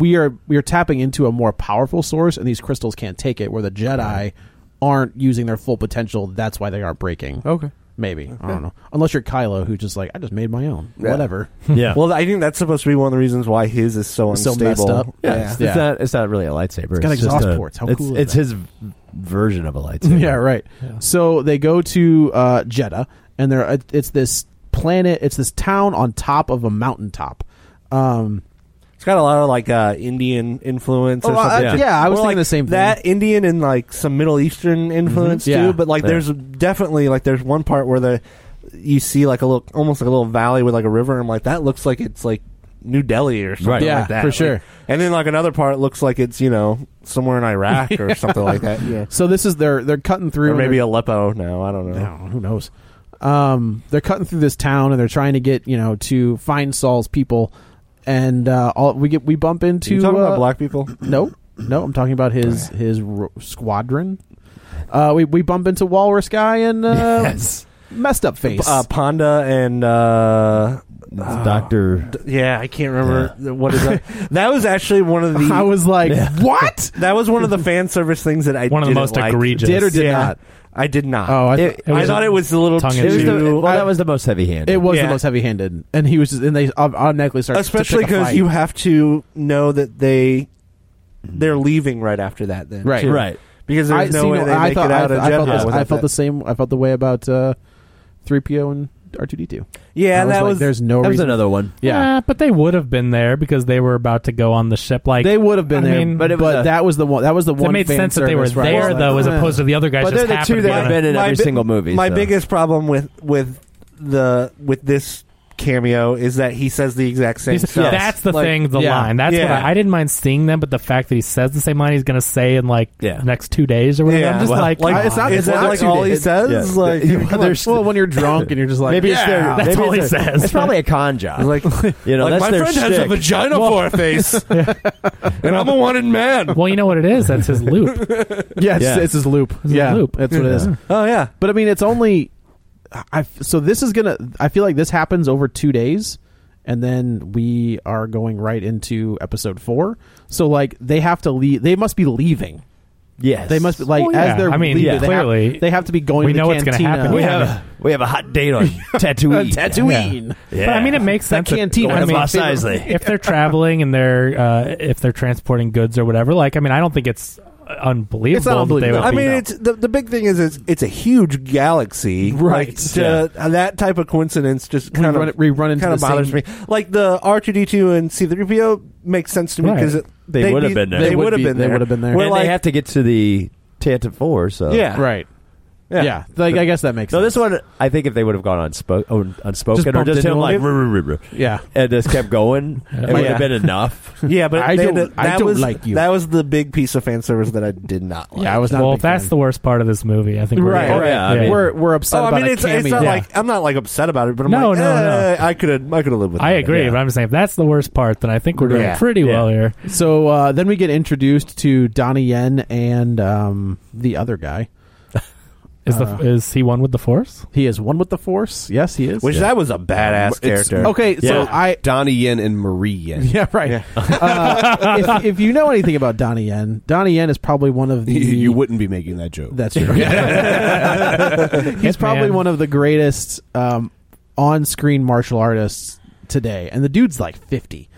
into a more powerful source, and these crystals can't take it. Where the Jedi aren't using their full potential, that's why they aren't breaking. Okay. Maybe. I don't know. Unless you're Kylo, who's just like, I just made my own. Yeah. Whatever. Yeah. Well, I think that's supposed to be one of the reasons why his is so So unstable. messed up. Yeah. It's not really a lightsaber. It's got just exhaust ports. How cool is It's that? his version of a lightsaber. Yeah, right. Yeah. So they go to Jeddah, and it's this planet, it's this town on top of a mountaintop. It's got a lot of like Indian influence or something. I was Or, thinking like, the same thing. That Indian and like some Middle Eastern influence Yeah. too. But like there's definitely like there's one part where you see like almost like a little valley with like a river, and I'm like, that looks like it's like New Delhi or something Yeah, like that. for Like, sure. and then like another part looks like it's somewhere in Iraq or something like that. Yeah. So this is they're cutting through, Or maybe Aleppo now. I don't know. No, who knows? They're cutting through this town, and they're trying to get to find Saul's people, and we bump into. You talking about black people? No, I'm talking about his squadron. We bump into Walrus Guy and messed up face. Ponda and Doctor. I can't remember what is that. That was actually one of the. I was like, what? That was one of the fan service things that I One of the didn't most like. egregious. Did or did not? I did not. Oh, I thought it was a little tongue-in-cheek. too. That was the most heavy-handed. It was Yeah. the most heavy-handed, and he was, and they automatically started, Especially because you have to know that they're leaving right after that. Then Right. too. Right. Because there's no way they make it out of Jeddah. I felt the same. I felt the way about 3PO and R2D2. Yeah, that was. There's no. That was reason. another one. Yeah, but they would have been there because they were about to go on the ship. Like they would have been I there, mean, but that was the one. That was the one. It made fan sense that they were service where I was there like, though, as opposed to the other guys. But just they're the two happened to that be have on it. been in every single movie. My so. biggest problem with this cameo is that he says the exact same stuff. That's the Like, thing, the yeah. line. That's Yeah. what I didn't mind seeing them, but the fact that he says the same line he's going to say in like Yeah. next 2 days or whatever, Yeah. I'm just Well, like it's not. Is It's that not like too all he days. says? Yeah. Like, Well, when you're drunk and you're just like, Maybe it's their. that's maybe all it's he their- says. It's probably a con job. like, that's my their friend has a shtick. vagina for a face, and I'm a wanted man. well, you know what it is? That's his loop. Yeah, Yeah. it's his loop. It's his Yeah, loop. that's what it is. Oh yeah, But I mean, it's only. So this is gonna. I feel like this happens over 2 days, and then we are going right into episode 4. So like they have to leave. They must be leaving. Yes. They must be like Well, as yeah. they're I mean, leaving. yeah, clearly. they have to be going. We to know the what's gonna cantina. happen. We have a hot date on Tatooine. Tatooine. Yeah. But I mean, it makes That sense. cantina I is mean, my favorite. if they're traveling and they're if they're transporting goods or whatever, like I mean, I don't think it's unbelievable. It's not unbelievable. I mean, it's the big thing is it's a huge galaxy, right? Like, that type of coincidence just kind of bothers me. Like the R2D2 and C3PO makes sense to me because they would have been there. They would have been there. They would have been there. And they have to get to the Tantive 4, so right. Yeah, like I guess that makes sense. So this one, I think if they would have gone unspoken or just him like, yeah, and just kept going, it would have been enough. Yeah, but I don't like you. That was the big piece of fan service that I did not like. Yeah, I was not. Well, if that's the worst part of this movie, I think we're right. Yeah, I mean, we're upset about it's not like I'm not like upset about it, but I'm no. I could have lived with. I agree, but I'm just saying if that's the worst part, then I think we're doing pretty well here. So then we get introduced to Donnie Yen and the other guy. Is he one with the Force? He is one with the Force. Yes, he is. That was a badass character. Okay, so Donnie Yen and Marie Yen. Yeah, right. Yeah. If you know anything about Donnie Yen is probably one of the. You wouldn't be making that joke. That's true. He's probably one of the greatest on-screen martial artists today, and the dude's like 50.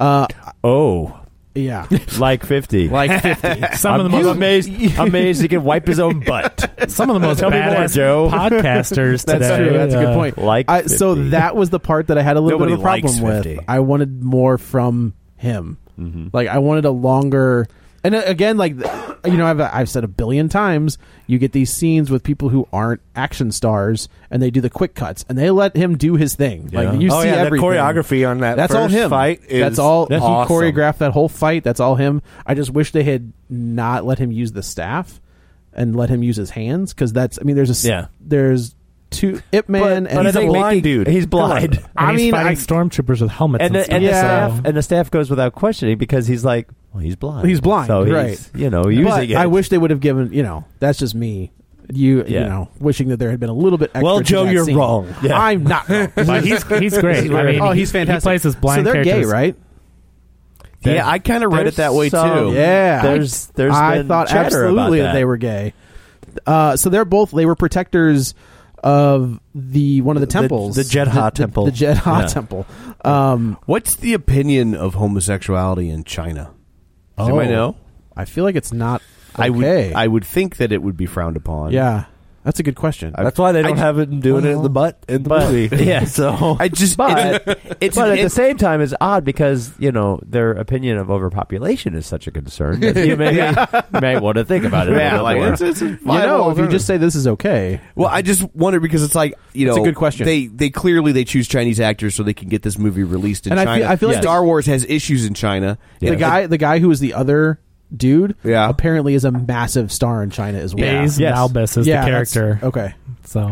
Yeah, like 50. Like 50. Some of the most amazed he can wipe his own butt. Some of the most badass podcasters today. That's true. That's a good point. So that was the part that I had a little bit of a problem with. I wanted more from him. Mm-hmm. Like I wanted a longer. And again, like I've said a billion times, you get these scenes with people who aren't action stars, and they do the quick cuts, and they let him do his thing. Yeah. Like you see everything. The choreography on that. That's first all him. Fight is that's all. awesome. He choreographed that whole fight. That's all him. I just wish they had not let him use the staff and let him use his hands, because that's. I mean, there's two Ip Man, and he's a blind dude. He's blind. He's fighting stormtroopers with helmets, and the staff goes without questioning because he's like, well, he's blind. He's blind, so right? He's, using it. I wish they would have given. That's just me. You wishing that there had been a little bit extra. Well, Joe, you're scene. wrong. Yeah. I'm not wrong. But he's great. I mean, he's fantastic. He plays his blind. So they're characters. gay, right? Yeah, I kind of read it that way too. Yeah, there's I thought absolutely that they were gay. So they were protectors of one of the temples, the Jedha temple. The Jedha temple. What's the opinion of homosexuality in China? Does anybody know? I feel like it's not okay. I would think that it would be frowned upon. Yeah. That's a good question. That's why they don't have it doing it in the butt in the movie. Yeah, so but at the same time, it's odd because their opinion of overpopulation is such a concern that you may want to think about it. Yeah, like it's if you just say this is okay. Well, I just wonder because it's like it's a good question. They clearly choose Chinese actors so they can get this movie released in China. I feel like Star Wars has issues in China. Yeah. The guy who was the other dude apparently is a massive star in China as well. Baze Malbus is the character. Okay. So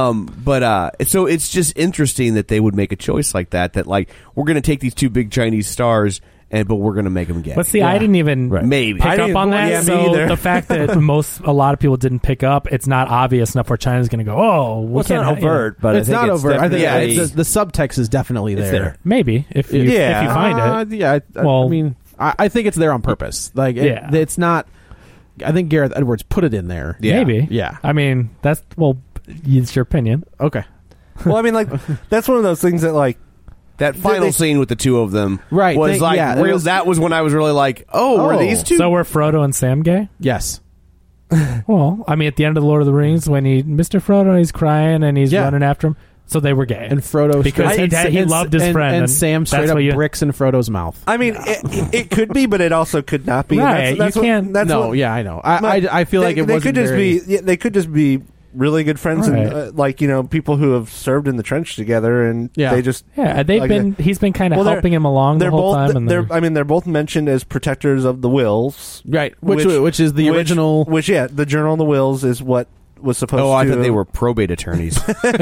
so it's just interesting that they would make a choice like that like we're going to take these two big Chinese stars but we're going to make them gay. But see, I didn't even pick up on that. Yeah, so the fact that a lot of people didn't pick up, it's not obvious enough where China's going to go, we can't not overt, but it's not overt. I think the subtext is definitely there. Maybe if you find it. I mean, I think it's there on purpose. Like it's not. I think Gareth Edwards put it in there. Yeah. Maybe. Yeah. I mean, it's your opinion. Okay. Well, I mean, like that's one of those things that like that final scene with the two of them was real. That was when I was really like, were these two? So were Frodo and Sam gay? Yes. Well, I mean, at the end of the Lord of the Rings, when Mr. Frodo, he's crying and he's running after him. So they were gay, and Frodo because he loved his friend, and Sam straight up bricks in Frodo's mouth. I mean, it could be, but it also could not be. Right? That's you can't. I know. I feel like they could just be. They could just be really good friends, and people who have served in the trench together, and they just He's been kind of helping him along the whole time. And they're both mentioned as protectors of the wills, right? Which is the original. The Journal of the Wills is what was supposed to. I thought they were probate attorneys. But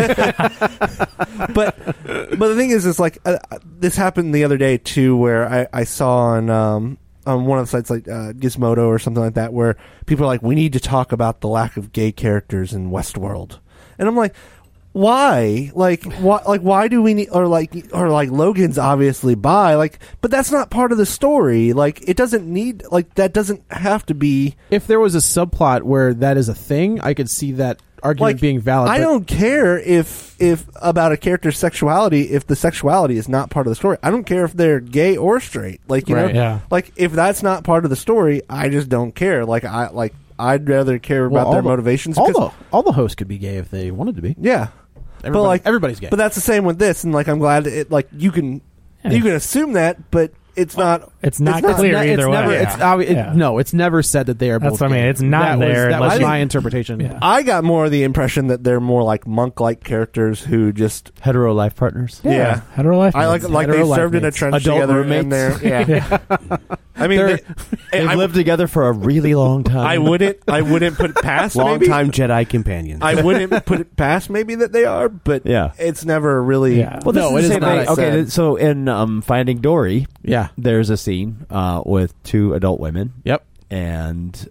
the thing is like this happened the other day too, where I saw on one of the sites like Gizmodo or something like that, where people are like, we need to talk about the lack of gay characters in Westworld, and I'm like, why? Why do we need or Logan's obviously bi, but that's not part of the story. It doesn't need that doesn't have to be. If there was a subplot where that is a thing, I could see that argument being valid. I don't care if about a character's sexuality if the sexuality is not part of the story. I don't care if they're gay or straight. Like you know, like if that's not part of the story, I just don't care. I'd rather care about their motivations. All the hosts could be gay if they wanted to be. Yeah, everybody's gay. But that's the same with this, and I'm glad you can assume that, but. It's not clear either way. No, it's never said that they are both. That's what I mean. It's not there. That was my interpretation. Yeah. I got more of the impression that they're more like monk-like characters who just hetero life partners. Yeah, hetero life. I like they served in a trench adult together. roommates. I mean, they've lived together for a really long time. I wouldn't put it past long-time Jedi companions. I wouldn't put it past maybe that they are, but it's never really. Yeah. Well, no, it is not. Okay, so in Finding Dory, there's a scene with two adult women. Yep, and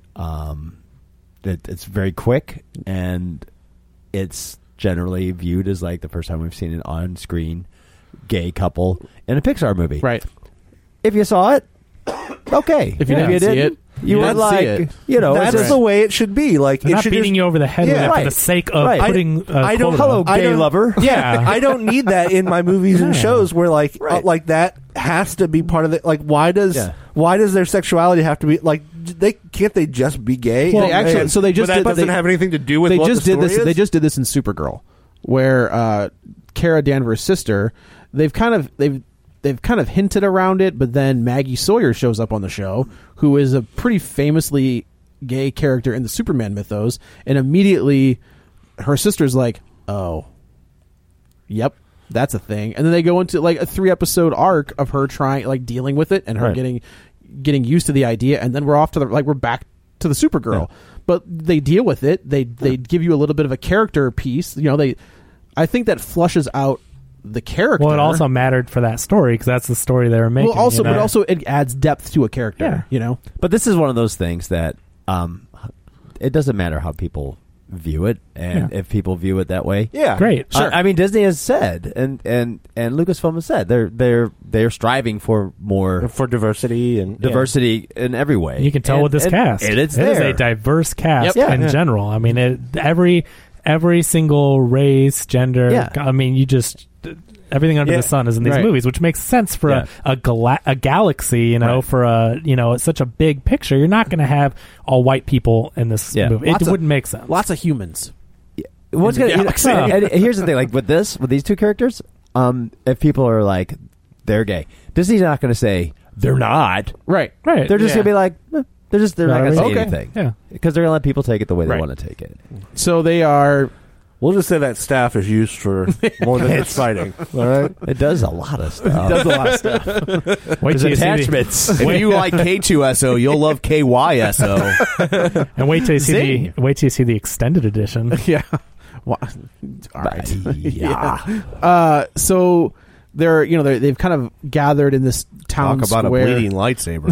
it's very quick, and it's generally viewed as like the first time we've seen an on-screen gay couple in a Pixar movie. Right. If you saw it. Okay. If you didn't see it, you would see it. That's the way it should be. Like they're not beating you over the head with it for the sake of putting. Hello, gay lover. Yeah, I don't need that in my movies and shows where like that has to be part of it. Like why does their sexuality have to be like? Can't they just be gay? Well, they doesn't have anything to do with. They what just the did this. Is? They just did this in Supergirl, where Kara Danvers' sister. They've kind of hinted around it, but then Maggie Sawyer shows up on the show, who is a pretty famously gay character in the Superman mythos, and immediately her sister's like, oh, yep, that's a thing. And then they go into like a 3-episode arc of her dealing with it and her getting used to the idea, and then we're off to we're back to the Supergirl. Yeah. But they deal with it. They give you a little bit of a character piece. I think that flushes out the character. Well, it also mattered for that story because that's the story they were making. Well, but also it adds depth to a character. But this is one of those things that it doesn't matter how people view it, and if people view it that way, great, sure. I mean, Disney has said, and Lucasfilm has said they're striving for more for diversity in every way. You can tell with this cast, it is a diverse cast in general. I mean, every single race, gender. Yeah. I mean, everything under the sun is in these movies, which makes sense for a galaxy, for such a big picture. You're not going to have all white people in this movie. It wouldn't make sense. Lots of humans. And here's the thing, like with these two characters, if people are like, they're gay, Disney's not going to say they're not. Right. They're just going to be like, they're not going to say anything. Yeah. Because they're going to let people take it the way they want to take it. So they are... We'll just say that staff is used for more than it's fighting. All right? It does a lot of stuff. It does a lot of stuff. There's attachments. If you like K2SO, you'll love KYSO. And wait till you see the extended edition. Yeah. Well, all right. Yeah. So they've kind of gathered in this town square. Talk about a bleeding lightsaber.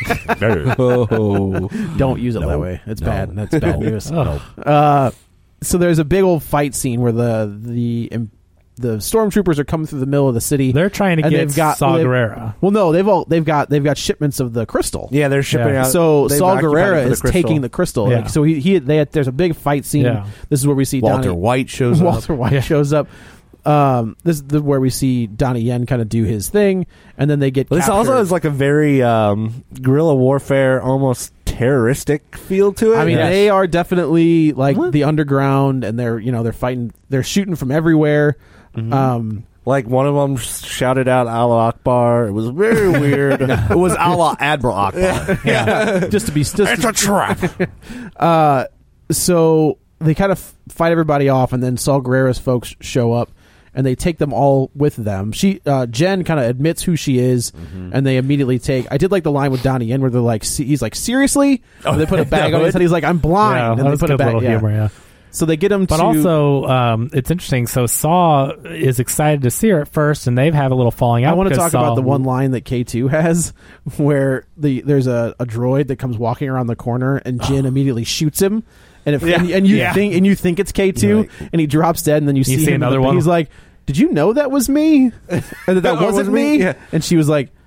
Don't use it that way. It's bad. That's bad news. So there's a big old fight scene where the stormtroopers are coming through the middle of the city. They're trying to get Saw Gerrera. Well, no, they've got shipments of the crystal. Yeah, they're shipping out. So Saw Gerrera is taking the crystal. Yeah. Like, so there's a big fight scene. Yeah. This is where we see Walter White shows up. This is where we see Donnie Yen kind of do his thing, and then they get. This also is like a very guerrilla warfare, almost terroristic feel to it. I mean, they are definitely like the underground, and they're fighting. They're shooting from everywhere. Mm-hmm. Like one of them shouted out Allah Akbar. It was very weird. It was Allah Admiral Akbar. Yeah. Just to be. It's a trap. So they kind of fight everybody off, and then Saw Gerrera's folks show up. And they take them all with them. Jen kind of admits who she is, and they immediately take. I did like the line with Donnie Yen where they're like, he's like, seriously? And they put a bag on his head. He's like, I'm blind. Yeah, and they put a bag. Humor, So they get him but also, it's interesting. So Saw is excited to see her at first, and they've had a little falling out. I want to talk about the one line that K2 has where there's a droid that comes walking around the corner, and Jin immediately shoots him. And you think it's K2, and he drops dead, and then you see him another one. He's like, did you know that was me? And that wasn't me? Yeah. And she was like,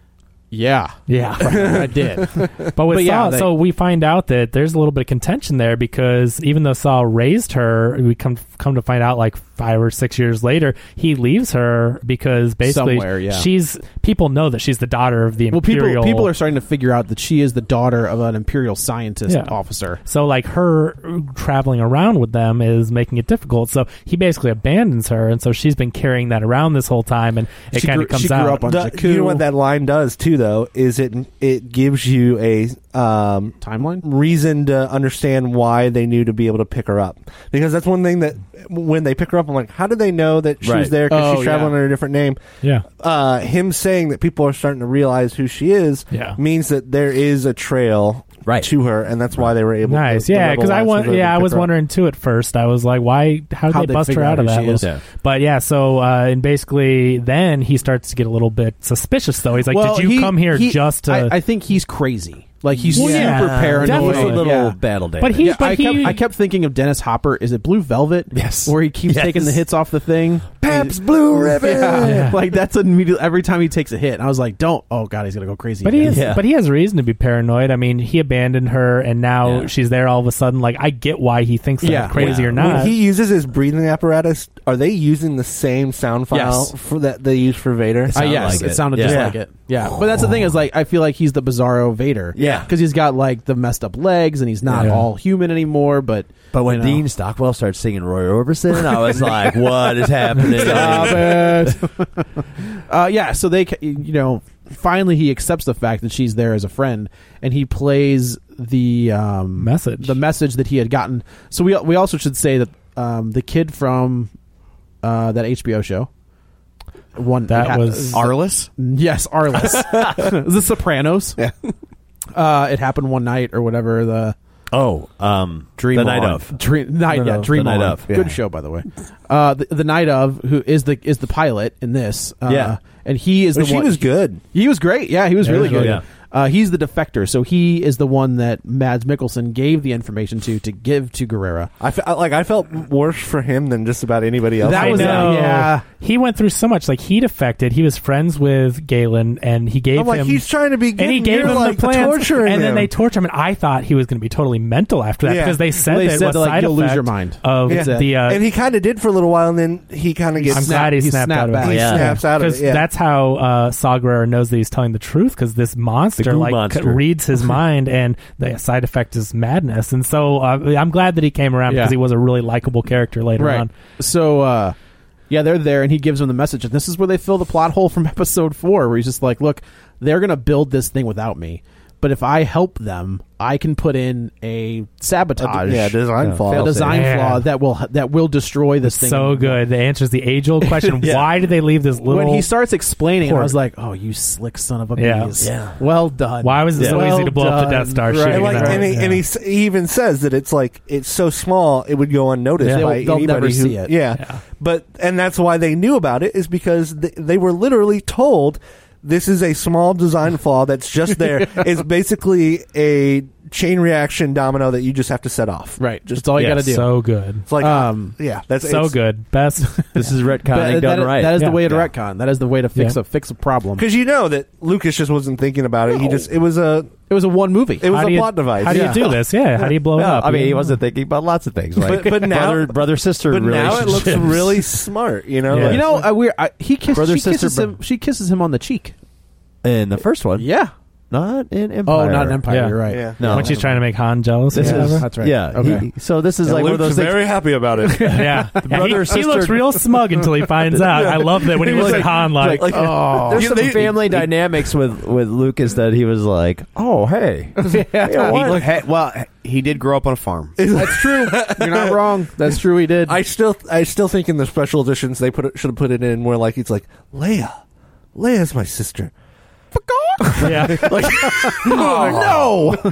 Yeah. I did. But with Saw, so we find out that there's a little bit of contention there because even though Saw raised her, we come to find out like 5 or 6 years later, he leaves her because basically people know that she's the daughter of the Imperial. People are starting to figure out that she is the daughter of an Imperial scientist officer. So like her traveling around with them is making it difficult. So he basically abandons her, and so she's been carrying that around this whole time, and it kind of comes out. Up on Jakku. You know what that line does too, though, is it gives you a timeline reason to understand why they knew to be able to pick her up, because that's one thing that when they pick her up, I'm like, how do they know that she's there because she's traveling under a different name? Him saying that people are starting to realize who she is means that there is a trail to her, and that's why they were able to because I was wondering too at first. I was like, how did they bust her out of that? But so and basically then he starts to get a little bit suspicious, though. He's like, did you come here just to... I think he's crazy. Like, he's super paranoid. Definitely a little battle day. But I kept thinking of Dennis Hopper. Is it Blue Velvet? Yes. Where he keeps taking the hits off the thing. Pabst Blue Ribbon. Like, that's immediately every time he takes a hit. And I was like, oh God, he's going to go crazy. But he has reason to be paranoid. I mean, he abandoned her, and now she's there all of a sudden. Like, I get why he thinks that's crazy or not. When he uses his breathing apparatus, are they using the same sound file that they use for Vader? Yes, it sounded just like it. Yeah, but that's the thing is, like, I feel like he's the Bizarro Vader. Yeah, because he's got like the messed up legs and he's not all human anymore. But when Dean Stockwell starts singing Roy Orbison, I was like, "What is happening?" Stop it. So they, finally he accepts the fact that she's there as a friend, and he plays the message that he had gotten. So we also should say that the kid from that HBO show. Was Arliss? Yes, Arliss. The Sopranos. Yeah. It happened one night or whatever. Dream the On. Night of. Dream the Night On. Of. Yeah. Good show, by the way. The Night of, who is the pilot in this. And he is the one. She was good. He was great. Yeah, he was really good. Yeah. He's the defector, so he is the one that Mads Mikkelsen gave the information to give to Guerrera. I felt worse for him than just about anybody else. He went through so much. Like, he defected. He was friends with Galen, and he gave him. He's trying to be good, and he gave him the plans, torturing and then him. they torture him. And I thought he was going to be totally mental after that because they said that was side you'll effect lose your mind of the. And he kind of did for a little while, and then he kind of gets. I'm glad he snapped out of it. He snaps out of it. Because that's how Saw Gerrera knows that he's telling the truth, because this monster reads his mind, and the side effect is madness. And so I'm glad that he came around because he was a really likable character later on. So they're there, and he gives them the message, and this is where they fill the plot hole from episode 4, where he's just like, look, they're gonna build this thing without me, but if I help them, I can put in a sabotage, design flaw that will destroy this thing. So good. It answers the age-old question: why did they leave this little? When he starts explaining, I was like, "Oh, you slick son of a bees! Yeah. Well done. Why was it so easy to blow up the Death Star?" And he even says that it's like it's so small it would go unnoticed by they'll anybody never see it. But that's why they knew about it, is because they were literally told. This is a small design flaw that's just there. It's basically a chain reaction domino that you just have to set off. Right. That's all you got to do. So good. It's like, that's so good. Best. This is retconning done right. That is the way to retcon. That is the way to fix a problem. Because you know that Lucas just wasn't thinking about it. It was a one movie. It was a plot device. How do you do this? Yeah. How do you blow it up? I mean, he wasn't thinking about lots of things. Like but now, brother sister. But now it looks really smart. You know. Yeah. She kisses him on the cheek. In the first one, not in Empire. Oh, not in Empire. You're right. Yeah. No, when she's trying to make Han jealous. That's right. Yeah. Okay. So this is like one of those things. Very happy about it. He looks real smug until he finds out. I love that when he looks at Han there's some family dynamics with Lucas that he was like, oh hey, he did grow up on a farm. That's true. You're not wrong. That's true. He did. I still think in the special editions they should have put it in where like it's like Leia's my sister. Yeah. No.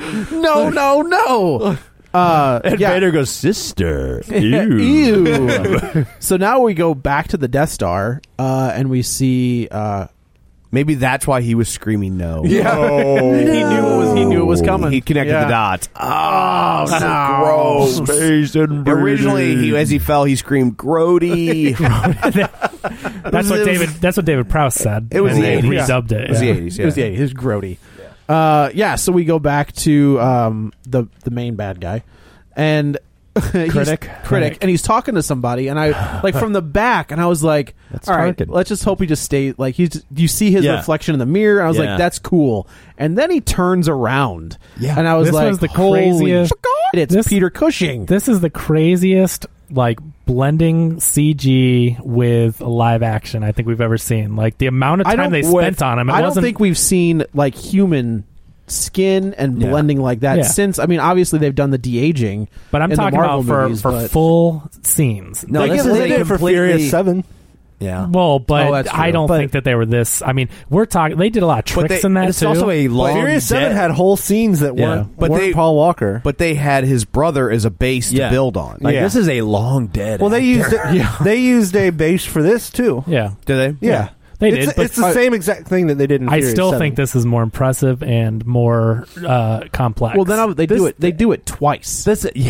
And Vader goes, sister. Ew. So now we go back to the Death Star, and we see. Maybe that's why he was screaming no. Yeah. No. He knew it was coming. He connected the dots. Oh, no. Gross. Originally, as he fell, he screamed, Grody. That's what David Prowse said. It was and the they 80s. redubbed it. It was the 80s. It was the 80s. It was grody. So we go back to the main bad guy, and critic, and he's talking to somebody, and I like from the back, and I was like, all right, let's just hope he just stays like you see his reflection in the mirror, and I was like, that's cool, and then he turns around, and I was this like, was the craziest. It's Peter Cushing. This is the craziest like blending CG with live action I think we've ever seen. Like the amount of time they spent on him. I don't think we've seen like human skin and blending like that since. I mean, obviously they've done the de-aging, but I'm talking about for full scenes. No, they did it for Furious 7. Yeah. Well, but I don't think that they were this. I mean, we're talking. They did a lot of tricks in that it's too. Also a long. Furious 7 had whole scenes that weren't Paul Walker, but they had his brother as a base to build on. Like this is a long dead. Well, they used they used a base for this too. Yeah. Did they? Yeah. They did. It's the same exact thing that they did in Furious 7. think this is more impressive and more complex. Well, then they do it twice.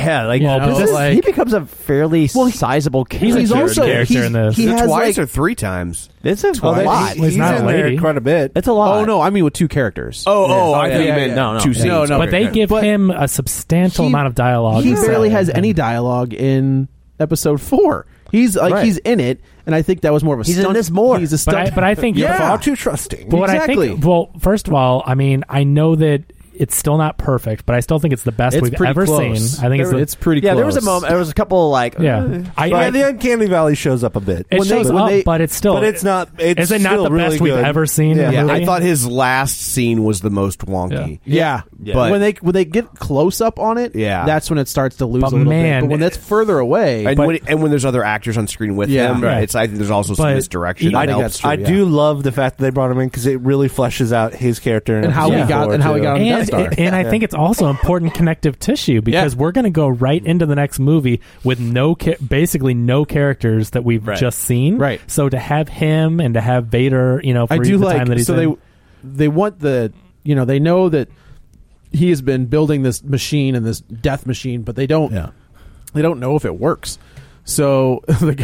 He becomes a fairly sizable character. He's also character in this. He has twice or three times. It's a lot. He's not in a lady. there quite a bit. It's a lot. Oh no, I mean with two characters. I thought you meant two scenes. No, but they give him a substantial amount of dialogue. He barely has any dialogue in episode 4. He's he's in it, and I think that was more of a stunt. In this more. He's a stunt. But I think far too trusting. But what I think, first of all, I mean, I know that it's still not perfect, but I still think it's the best we've ever seen. I think it's pretty close. Yeah, there was a moment. There was a couple like the Uncanny Valley shows up a bit. It shows up, but it's still. But it's not. Is it not the best we've ever seen? Yeah, in a movie? I thought his last scene was the most wonky. Yeah. But when they get close up on it, that's when it starts to lose a little bit. But when that's further away, and when there's other actors on screen with him, I think there's also some misdirection. I do love the fact that they brought him in because it really fleshes out his character and how he got on Death Star. And I think it's also important connective tissue because we're going to go right into the next movie with basically no characters that we've just seen. Right. So to have him and to have Vader, for the time that he's in. They want they know that he has been building this machine and this death machine, but they don't know if it works. So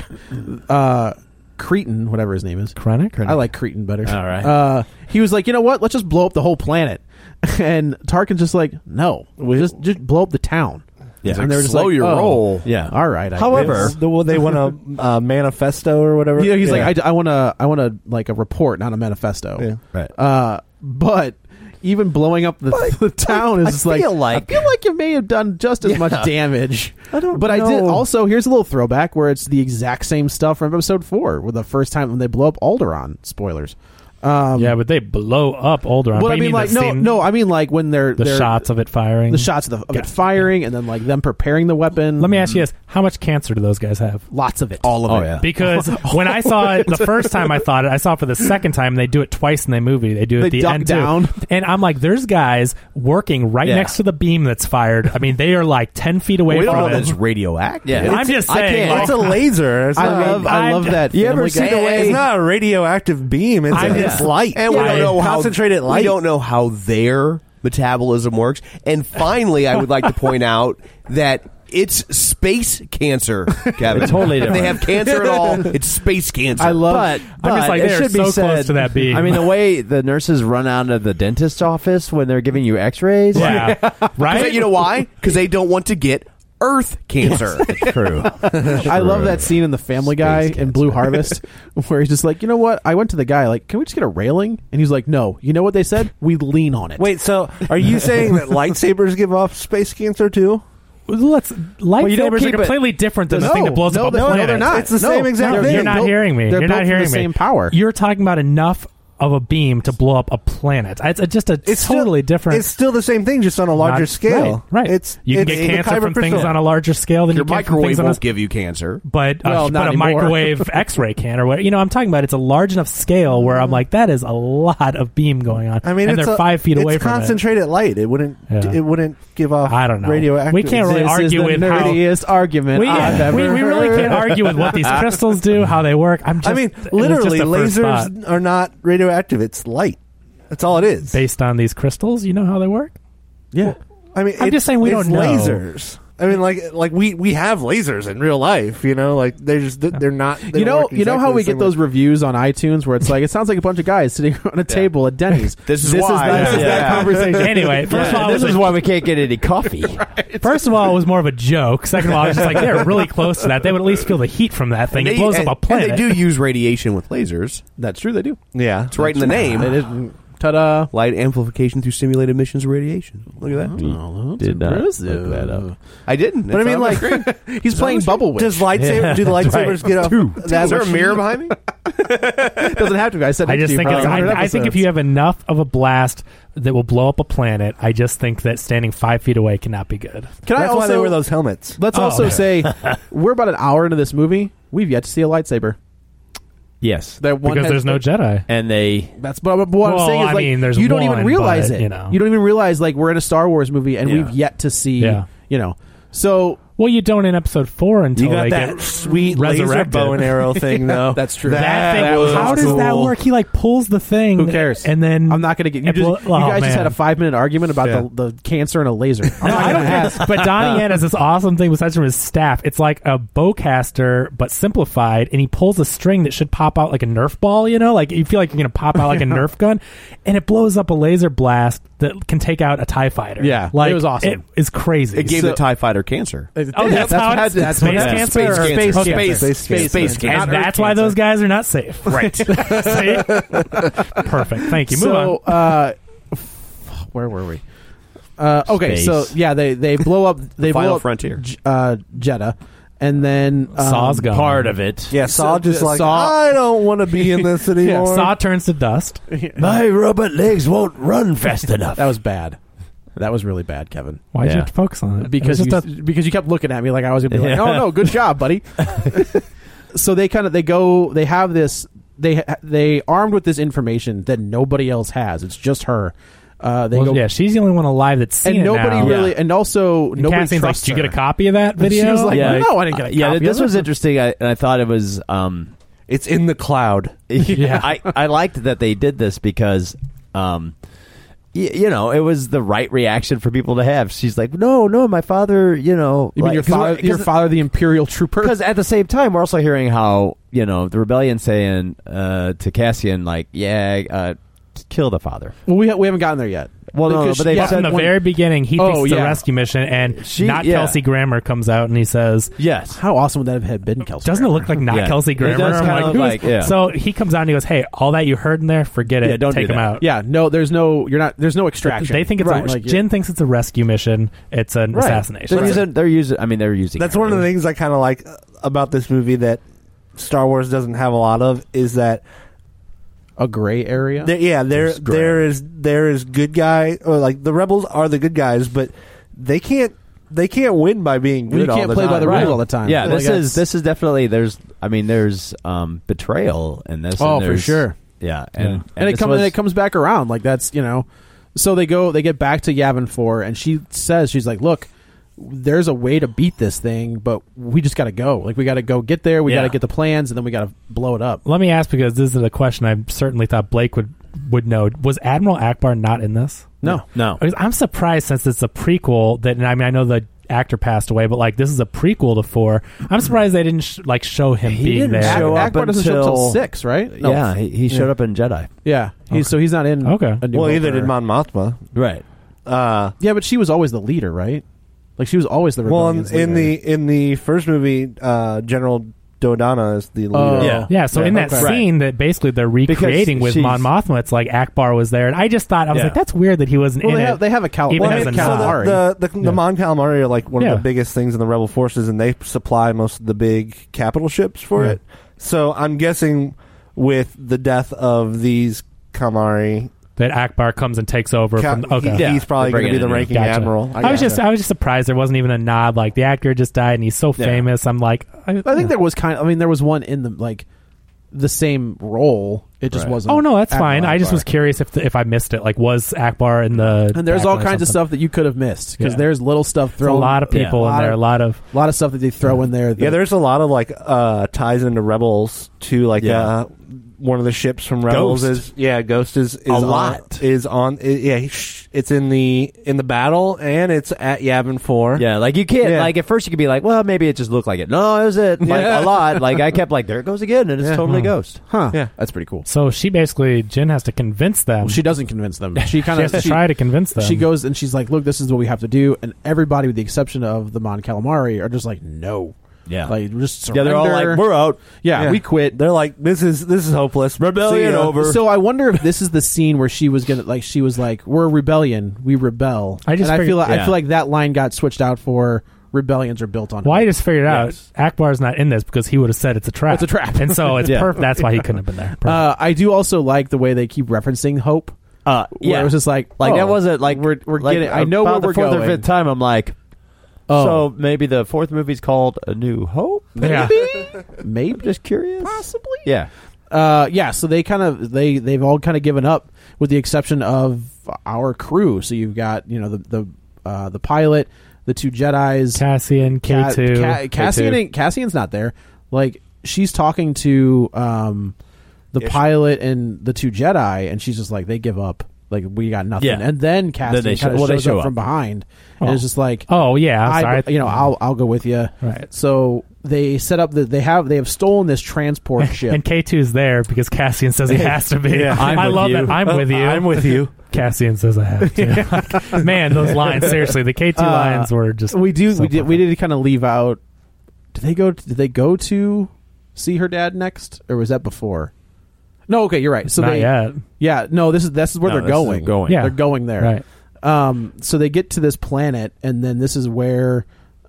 Cretan, whatever his name is, Krennic? I like Cretan better. All right. He was like, you know what? Let's just blow up the whole planet. And Tarkin's just like, no, we just blow up the town. Yeah, and they're just slow like, your roll. Yeah, all right. However, they want a manifesto or whatever. Yeah, he's like, I want a like a report, not a manifesto. Yeah. Right. But even blowing up the town is just I feel like you may have done just as much damage. I don't. But know. I did also. Here's a little throwback where it's the exact same stuff from episode 4, with the first time when they blow up Alderaan. Spoilers. But they blow up Alderaan. But I mean, like, no. I mean, like when they're shots of it firing, the shots of it firing, and then like them preparing the weapon. Let me ask you this: how much cancer do those guys have? Lots of it. All of it. Yeah. Because when I saw it the first time, I thought it. I saw it for the second time. They do it twice in the movie. They do it at the end down. too. And I'm like, there's guys working right next to the beam that's fired. I mean, they are like 10 feet away we don't from know it. That's radioactive. Yeah, I'm just saying. It's a laser. I love that. You ever see the way? It's not a radioactive beam. It's light. And we don't know concentrated light. We don't know how their metabolism works. And finally, I would like to point out that it's space cancer, Kevin. It's totally different. If they have cancer at all, it's space cancer. I love but I'm just like, it they're should so be said, close to that beam. I mean, the way the nurses run out of the dentist's office when they're giving you x-rays. Yeah. Right? You know why? Because they don't want to get Earth cancer. True. I love that scene in The Family Guy in Blue Harvest where he's just like, you know what? I went to the guy, like, can we just get a railing? And he's like, no. You know what they said? We lean on it. Wait, so are you saying that lightsabers give off space cancer too? Lightsabers are completely different than the thing that blows up a planet. No, they're not. It's the same exact thing. You're not hearing me. They're You're not hearing me. the same power. You're talking about enough of a beam to blow up a planet. It's totally different. It's still the same thing, just on a larger scale. Right. You can get cancer from things on a larger scale than your you can from microwave things on won't give you cancer. But not a microwave X-ray can or what? I'm talking about. It's a large enough scale where I'm like, that is a lot of beam going on. I mean, and they're 5 feet away from it. It's concentrated light. It wouldn't. It wouldn't give off. I don't know. Radioactive. We can't really argue with the nerdiest argument I've ever we really can't argue with what these crystals do, how they work. Literally, lasers are not radioactive. It's light. That's all it is. Based on these crystals, you know how they work? Yeah. Well, I mean, I'm just saying we don't know. Lasers. I mean, like we have lasers in real life, you know, like they're not. They you know how we get those reviews on iTunes where it's like it sounds like a bunch of guys sitting on a table at Denny's. This is that conversation. Anyway, first of all, this is why we can't get any coffee. Right. First of all, it was more of a joke. Second of all, I was just like, they're really close to that. They would at least feel the heat from that thing. It blows up a planet. And they do use radiation with lasers. That's true. They do. Yeah, it's right in the name. It is. Ta-da! Light amplification through simulated emissions of radiation. Look at that. Did not look that up. I didn't. But I mean, like, he's playing Bubble Witch. Does lightsaber? Do the lightsabers get up? Is there a mirror behind me? Doesn't have to. I said. I just think. I think if you have enough of a blast that will blow up a planet, I just think that standing 5 feet away cannot be good. That's why they wear those helmets. Let's also say we're about an hour into this movie. We've yet to see a lightsaber. Yes, because there's no Jedi, and that's what I'm saying is like you don't even realize it. You don't even realize like we're in a Star Wars movie and we've yet to see. You know, so. Well, you don't in episode 4 until you got they that get sweet resurrected. laser bow and arrow thing, though. That's true. That thing, how does that work? He like pulls the thing. Who cares? And then I'm not going to get you. You guys just had a 5-minute argument about the cancer and a laser. I don't care. But Donnie Yen has this awesome thing besides from his staff. It's like a bowcaster but simplified, and he pulls a string that should pop out like a Nerf ball. You know, like you feel like you're going to pop out like a Nerf gun, and it blows up a laser blast that can take out a TIE fighter. Yeah, like, it was awesome. It is crazy. It gave the TIE fighter cancer. That's how that's space cancer. Space cancer. And that's why those guys are not safe. Right. See? Perfect. Thank you. Move on. Where were we? Okay, Space. so yeah, they blow up. They Final blow up Frontier. Jeddah. And then Saw's gone. Part of it. Yeah, Saw just like, I don't want to be in this anymore. Saw turns to dust. My robot legs won't run fast enough. That was bad. That was really bad, Kevin. Why did you focus on it? Because you kept looking at me like I was going to be like, oh, no, good job, buddy. So they have this, they armed with this information that nobody else has. It's just her. She's the only one alive that's seen and it nobody now. really, and also and nobody Cassie's trusts like, did you her. get a copy of that video? She was like, no, I didn't get a copy. Yeah, this of was it. interesting, and I thought it was. It's in the cloud. Yeah, I liked that they did this because, you know, it was the right reaction for people to have. She's like, no, my father, you know, you mean your father, the Imperial trooper? Because at the same time, we're also hearing how the rebellion saying to Cassian, like, kill the father. Well, we haven't gotten there yet. Well, no, but they from the very beginning, he thinks it's a rescue mission, and not Kelsey Grammer comes out and he says, "Yes." How awesome would that have been, Kelsey? Doesn't Grammer? it look like not Kelsey Grammer? It does I'm like, So he comes out and he goes, "Hey, all that you heard in there, forget it. Don't take him out." Yeah, no, there's no extraction. They think it's Jin thinks it's a rescue mission. It's an assassination. They're using. That's one of the things I kind of like about this movie that Star Wars doesn't have a lot of is that. A gray area. There is good guy, or like the rebels are the good guys, but they can't win by being good. You can't play by the rules all the time. Yeah, this is definitely there's betrayal in this. Oh, for sure. Yeah, and it comes back around like that's So they get back to Yavin 4, and she's like, look. There's a way to beat this thing, but we just got to go. Like, we got to go get there. We got to get the plans, and then we got to blow it up. Let me ask, because this is a question I certainly thought Blake would know. Was Admiral Akbar not in this? No. I'm surprised, since it's a prequel that, I know the actor passed away, but like this is a prequel to 4. I'm surprised they didn't show him being there. Akbar doesn't show up until 6, right? No. Yeah, he showed up in Jedi. Yeah, so he's not in. Okay. Either did Mon Mothma, right? Yeah, but she was always the leader, right? Like she was always the rebellion's leader. in the first movie, General Dodonna is the leader. Yeah. So in that scene that basically they're recreating with Mon Mothma, it's like Akbar was there, and I just thought I was like, that's weird that he wasn't in it. They have a calamari. The Mon Calamari are like one of the biggest things in the Rebel forces, and they supply most of the big capital ships for it. So I'm guessing with the death of these Calamari, that Akbar comes and takes over. He's probably going to be the ranking admiral. I was just surprised there wasn't even a nod. Like the actor just died and he's so famous. I'm like, I think there was there was one in the same role. It just wasn't. Oh no, that's fine. Akbar. I just was curious if I missed it. Like, was Akbar in the? And there's all kinds of stuff that you could have missed because there's little stuff thrown. There's a lot of people in there. A lot of stuff that they throw in there. There's a lot of ties into Rebels too. Like one of the ships from Rebels Ghost is a lot. It's in the battle, and it's at Yavin 4. Yeah, like you can't like at first you could be like, well, maybe it just looked like it. No, it was it. Like a lot. Like I kept like, there it goes again, and it's totally Ghost. Huh. Yeah, that's pretty cool. So she basically, Jyn has to convince them. Well, she doesn't convince them. She kind of has to try to convince them. She goes and she's like, look, this is what we have to do, and everybody with the exception of the Mon Calamari are just like, no. Yeah, like just surrender. They're all like, we're out. Yeah, we quit. They're like, this is hopeless. Rebellion over. So I wonder if this is the scene where she was like, we're a rebellion, we rebel. I feel like that line got switched out for rebellions are built on. Well, I just figured out Akbar's not in this because he would have said it's a trap. It's a trap, and so it's perfect. That's why he couldn't have been there. I do also like the way they keep referencing Hope. It was just like that wasn't like we're getting. I know where we're going. The fourth or fifth time, I'm like. So maybe the fourth movie's called A New Hope? Maybe? Just curious. Possibly. Yeah. So they've all kind of given up with the exception of our crew. So you've got, the pilot, the two Jedis, Cassian, K2. Cassian's not there. Like she's talking to the pilot and the two Jedi, and she's just like, they give up. Like we got nothing, and then Cassian kind of shows up from behind, and it's just like, I'll go with you. Right. So they set up they have stolen this transport ship, and K2's there because Cassian says he has to be. Yeah. I love that. I'm with you. I'm with you. Cassian says I have to. Man, those lines, seriously, the K2 lines were just. We did kind of leave out. Did they go to see her dad next, or was that before? No, okay, you're right. So Not yet. Yeah, no, this is where they're going. Yeah. They're going there. Right. So they get to this planet, and then this is where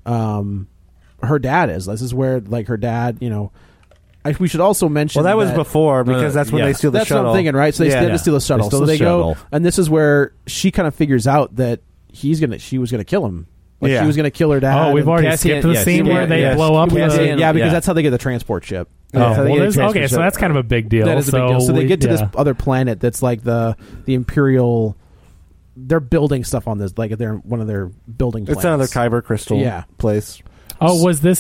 her dad is. This is where like her dad, we should also mention. Well, that was before because that's when they steal the shuttle. That's what I'm thinking, right? So they had to steal the shuttle. So they go, and this is where she kind of figures out that she was gonna kill him. Like she was going to kill her dad. Oh, we've already skipped to the scene where they blow up. Because that's how they get the transport ship. Okay, so that's kind of a big deal. That is a big deal. So they get to this other planet that's like the Imperial. They're building stuff on this, like they're one of their building planets. It's another Kyber crystal place. Oh, was this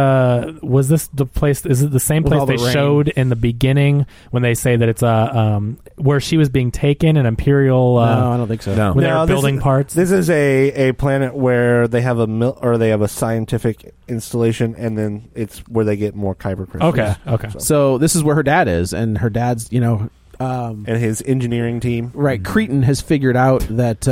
the place? Is it the same place they showed in the beginning when they say that it's where she was being taken, an Imperial? No, I don't think so. No, when they were building parts. This is a planet where they have a scientific installation, and then it's where they get more Kyber crystals. Okay. So this is where her dad is, and her dad's and his engineering team. Right, Cretan has figured out that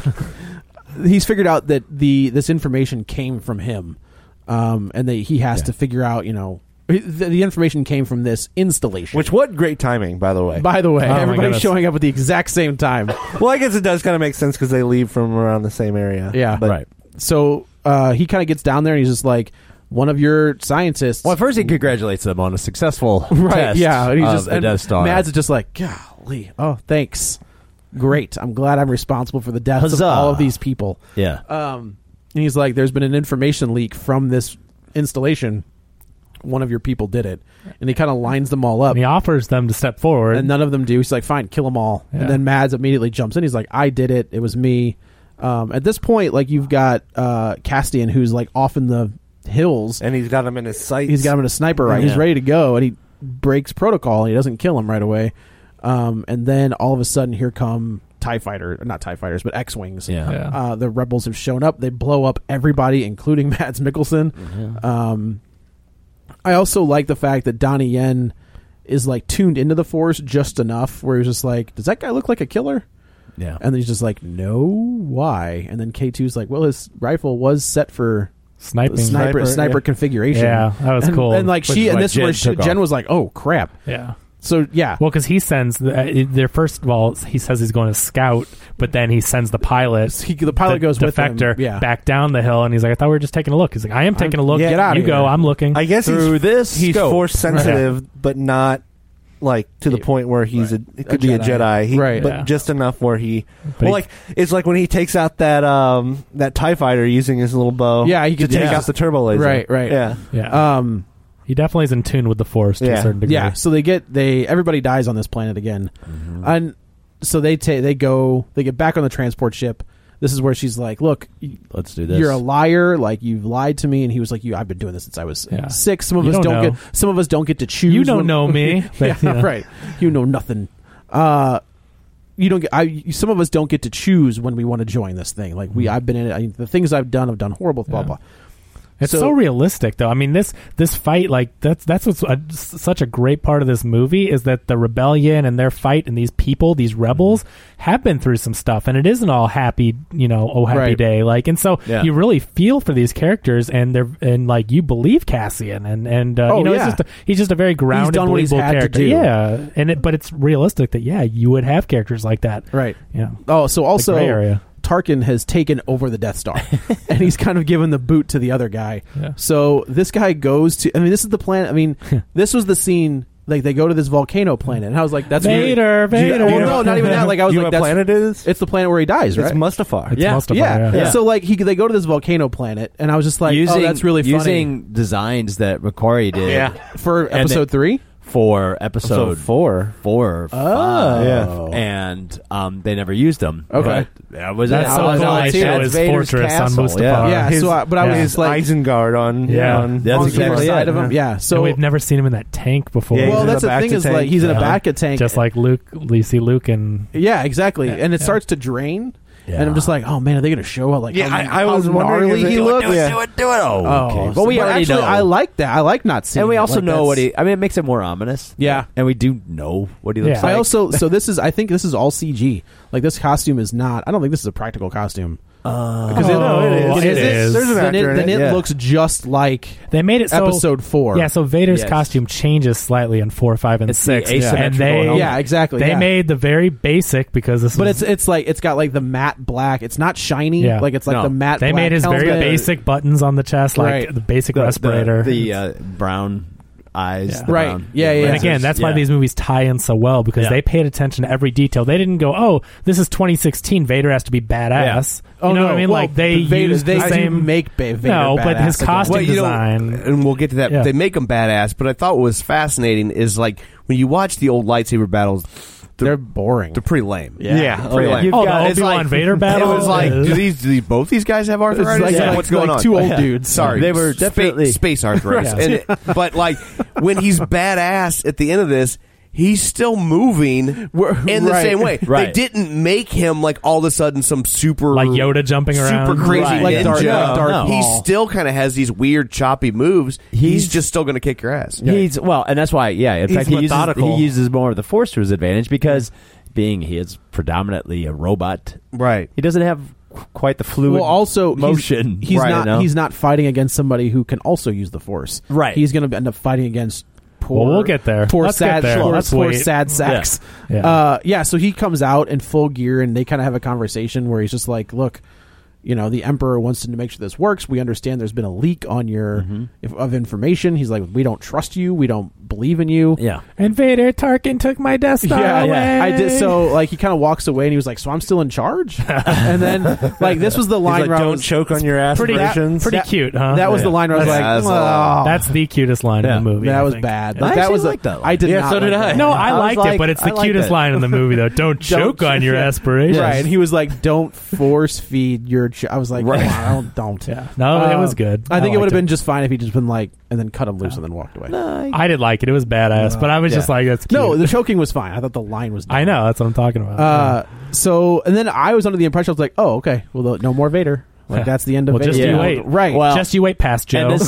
this information came from him. And he has to figure out, the information came from this installation. What great timing, by the way. Everybody's showing up at the exact same time. Well, I guess it does kind of make sense because they leave from around the same area. Yeah, right. So he kind of gets down there and he's just like, one of your scientists. Well, at first he congratulates them on a successful test. Yeah, and he's the Death Star. Mads is just like, golly, oh, thanks, great. I'm glad I'm responsible for the deaths of all of these people. Yeah. And he's like, there's been an information leak from this installation. One of your people did it. And he kind of lines them all up. And he offers them to step forward. And none of them do. He's like, fine, kill them all. Yeah. And then Mads immediately jumps in. He's like, I did it. It was me. At this point, like, you've got Castian, who's like off in the hills. And he's got him in his sights. He's got him in a sniper, right? Yeah. He's ready to go. And he breaks protocol. And he doesn't kill him right away. And then all of a sudden, here come TIE Fighter, not TIE Fighters, but X-Wings. Yeah. The rebels have shown up. They blow up everybody, including Mads Mikkelsen. Mm-hmm. I also like the fact that Donnie Yen is like tuned into the Force just enough where he's just like, does that guy look like a killer? Yeah. And he's just like, no, why? And then K2's like, well, his rifle was set for sniper configuration. Yeah, that was cool. And like this is where Jen was like, oh crap. Yeah. So yeah, well, because he sends their first of all, he says he's going to scout, but then he sends the pilot. The pilot goes with defector him, back down the hill, and he's like, I thought we were just taking a look. He's like, I am taking a look. Get out. You go. I'm looking. I guess he's Force sensitive, but not like to the point where it could be a Jedi, but just enough where it's like when he takes out that TIE fighter using his little bow, he could take out the turbo laser, yeah. He definitely is in tune with the Force to a certain degree. Yeah, so everybody dies on this planet again, and so they get back on the transport ship. this is where she's like, look, let's do this. You're a liar. Like, you've lied to me. And he was like, I've been doing this since I was 6. Some of us don't get to choose. You don't know me. Right. You know nothing. You don't get. Some of us don't get to choose when we want to join this thing. Like I've been in it. The things I've done horrible. Blah blah. It's so realistic, though. I mean, this fight, like that's what's such a great part of this movie is that the rebellion and their fight and these people, these rebels, have been through some stuff, and it isn't all happy, happy day. Like, and so you really feel for these characters, and like you believe Cassian, and he's just a very grounded, believable character. Yeah, but it's realistic that you would have characters like that, right? Yeah. Oh, so also the gray area. Tarkin has taken over the Death Star, and he's kind of given the boot to the other guy. Yeah. So this guy goes to. I mean, this is the planet. I mean, this was the scene. Like, they go to this volcano planet, and I was like, "That's Vader." Well, no, not even that. Like, I was like, "What planet it is?" It's the planet where he dies, right? It's Mustafar. It's Mustafar. Yeah. So like, they go to this volcano planet, and I was just like, "Oh, that's really funny." Using designs that McQuarrie did, for episode 3. For episode 4 or 5, and they never used them. Okay, that's so cool. They show his fortress on Mustafar. Yeah, but I was like Isengard on the side of him. Yeah, so we've never seen him in that tank before. Well, that's the thing is like he's in a Bacta tank, just like Luke. You see Luke and exactly, and it starts to drain. Yeah. And I'm just like, oh man, are they going to show how I was wondering he looked? Do it. Oh, okay. But we already know. I like that. I like not seeing. And we also know what he. I mean, it makes it more ominous. Yeah, and we do know what he looks like. I also I think this is all CG. Like, this costume is not. I don't think this is a practical costume. Because it is. There's an actor in it. Then it looks just like they made it episode 4. Yeah, so Vader's costume changes slightly in 4, 5, and 6. And exactly. They made the very basic because this. But it's like it's got like the matte black. It's not shiny. Yeah. Like it's like the matte. They black made his helmet. very basic buttons on the chest, like the basic respirator, the brown eyes, right? And again, that's why these movies tie in so well, because they paid attention to every detail. They didn't go, "Oh, this is 2016. Vader has to be badass." Oh, you know no, what I mean? well, like they used the same make Vader. No, but his costume design, and we'll get to that. They make him badass. But I thought what was fascinating is like when you watch the old lightsaber battles. They're boring. They're pretty lame. Yeah. Pretty lame. The Obi-Wan Vader battle. It was like, do both these guys have arthritis? What's going on? 2 old dudes. Sorry, they were definitely space arthritis. But like when he's badass at the end of this, he's still moving in the same way. Right. They didn't make him like all of a sudden some super like Yoda jumping around, super crazy like ninja. Darth He still kind of has these weird choppy moves. He's just still going to kick your ass. He's and that's why. Yeah, in fact, he uses more of the Force to his advantage because he is predominantly a robot. Right. He doesn't have quite the fluid motion. He's not fighting against somebody who can also use the Force. Right. He's going to end up fighting against. We'll get there. Poor Let's sad, get there. poor sad sacks. Yeah. So he comes out in full gear, and they kind of have a conversation where he's just like, "Look, the Emperor wants to make sure this works. We understand there's been a leak on your of information." He's like, "We don't trust you. We don't believe in you." Yeah. And Vader Tarkin took my Death Star away. I did. So like he kind of walks away, and he was like, "So I'm still in charge." And then like this was the line like, where "Don't choke on your aspirations." Pretty cute, huh? That was the line where I was like, "That's the cutest line in the movie." That was bad. I that was like that line. I did. Yeah, so did I. No, I liked it, but it's the cutest line in the movie, though. Don't choke on your aspirations. Right, and he was like, "Don't force feed your." I was like, "Don't." Yeah, no, it was good. I think it would have been just fine if he just been like, and then cut him loose and then walked away. I did like it. It was badass, but I was just like, "That's cute." No, the choking was fine. I thought the line was dumb. I know, that's what I'm talking about. So, and then I was under the impression I was like, "Oh, okay, well, no more Vader." Like that's the end of Vader. Just you wait, right? Well, just you wait past Joe.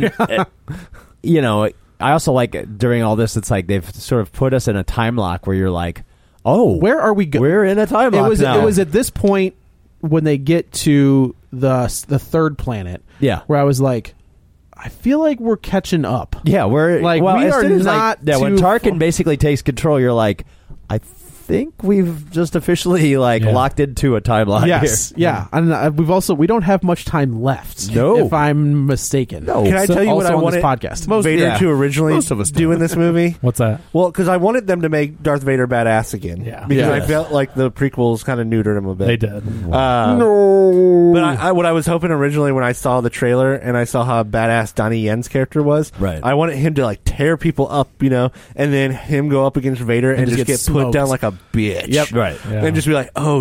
I also like during all this, it's like they've sort of put us in a time lock where you're like, "Oh, where are we going?" We're in a time lock now. It was at this point when they get to the third planet. Yeah, where I was like, I feel like we're catching up. Yeah, we're like we are not. When Tarkin basically takes control, you're like, I think we've just officially locked into a time lock. Yes, here. yeah, and we don't have much time left. No, if I'm mistaken. No, can I tell you what I wanted on this podcast? Vader to originally do in this movie? What's that? Well, because I wanted them to make Darth Vader badass again. Yeah, because I felt like the prequels kind of neutered him a bit. They did. No, but what I was hoping originally when I saw the trailer and I saw how badass Donnie Yen's character was, right? I wanted him to tear people up, and then him go up against Vader and just get put down like a bitch. Yep. Right. Yeah. And just be like, oh,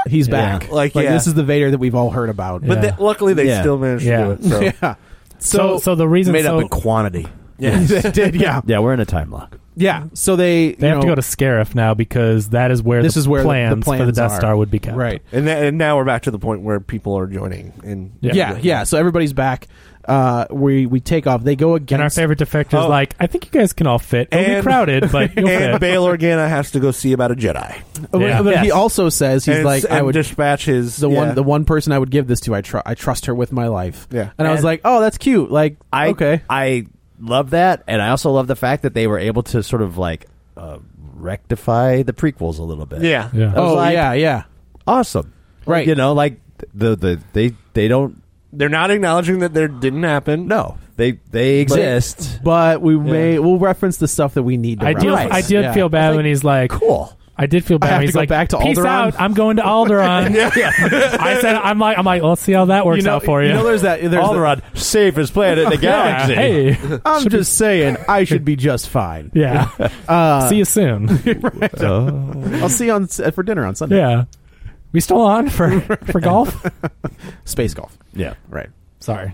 He's back. Like, this is the Vader that we've all heard about. But luckily, they still managed to do it. So, So the reason made up in quantity. Yeah, they did. Yeah, Yeah, we're in a time lock. yeah. So they have to go to Scarif now because that is where This the is where the plans for the plans Death are. Star would be kept. right. And now we're back to the point where people are joining. And Yeah. So everybody's back. We take off. They go against And our favorite defector is like, I think you guys can all fit. It'll be crowded, but you'll and fit. Bail Organa has to go see about a Jedi. Yeah. But he also says he's And like, I and would dispatch his the one person I would give this to. I trust her with my life. Yeah. And I was like, oh, that's cute. Like, okay. I love that, and I also love the fact that they were able to sort of like rectify the prequels a little bit. Yeah. Yeah. I was like, yeah. awesome. Right. You know, like they don't. They're not acknowledging that there didn't happen. No, they exist. But we'll reference the stuff that we need to reference. I did feel bad when he's like, cool. I did feel bad. I have when to he's go like, back to peace Alderaan? out. I'm going to Alderaan. I said, I'm like, let's see how that works out for you. You know, there's Alderaan, safest planet in the galaxy. Hey, I'm just saying, I should be just fine. yeah. See you soon. I'll see you for dinner on Sunday. Yeah. We still on for golf? Space golf. Yeah. Right. Sorry.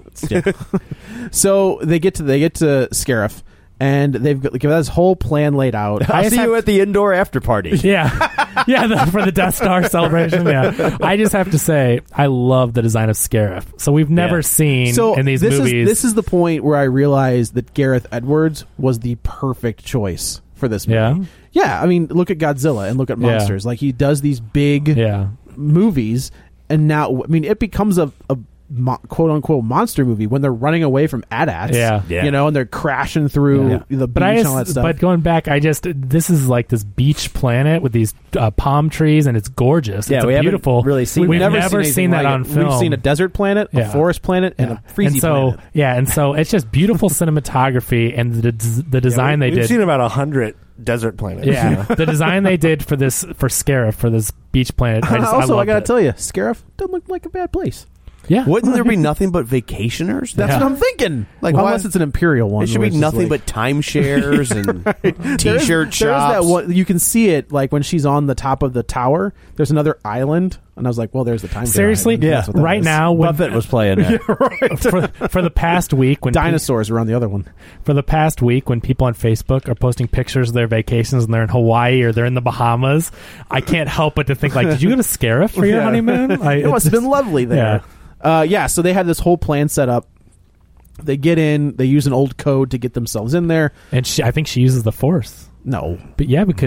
So they get to Scarif, and they've got this whole plan laid out. I'll see you at the indoor after party. Yeah. Yeah, for the Death Star celebration. Yeah. I just have to say, I love the design of Scarif. So we've never seen in these movies. This is the point where I realized that Gareth Edwards was the perfect choice for this movie. Yeah, I mean, look at Godzilla and look at Monsters. Like, he does these big movies, and now, I mean, it becomes a quote-unquote monster movie when they're running away from AT-ATs. Yeah. You know, and they're crashing through the beach and all that stuff. But going back, this is like this beach planet with these palm trees, and it's gorgeous. Yeah, it's we beautiful. haven't really seen We've that. never seen that on film. We've seen a desert planet, a forest planet, and a freezy planet. Yeah, and so it's just beautiful cinematography, and the design they did. We've seen about 100 desert planets. Yeah, the design they did for Scarif, for this beach planet. I gotta tell you, Scarif doesn't look like a bad place. Yeah, wouldn't there be nothing but vacationers? That's what I'm thinking. Like, unless it's an imperial one, it should be nothing but timeshares and T-shirt shops. There is that one, you can see it like when she's on the top of the tower. There's another island, and I was like, "Well, there's the time." Seriously, right now, when Buffett was playing there. for the past week, when dinosaurs were on the other one. For the past week, when people on Facebook are posting pictures of their vacations and they're in Hawaii or they're in the Bahamas, I can't help but to think, like, did you go to Scarif for your honeymoon? It must have been lovely there. So they had this whole plan set up. They get in, they use an old code to get themselves in there, and I think she uses the Force. No, but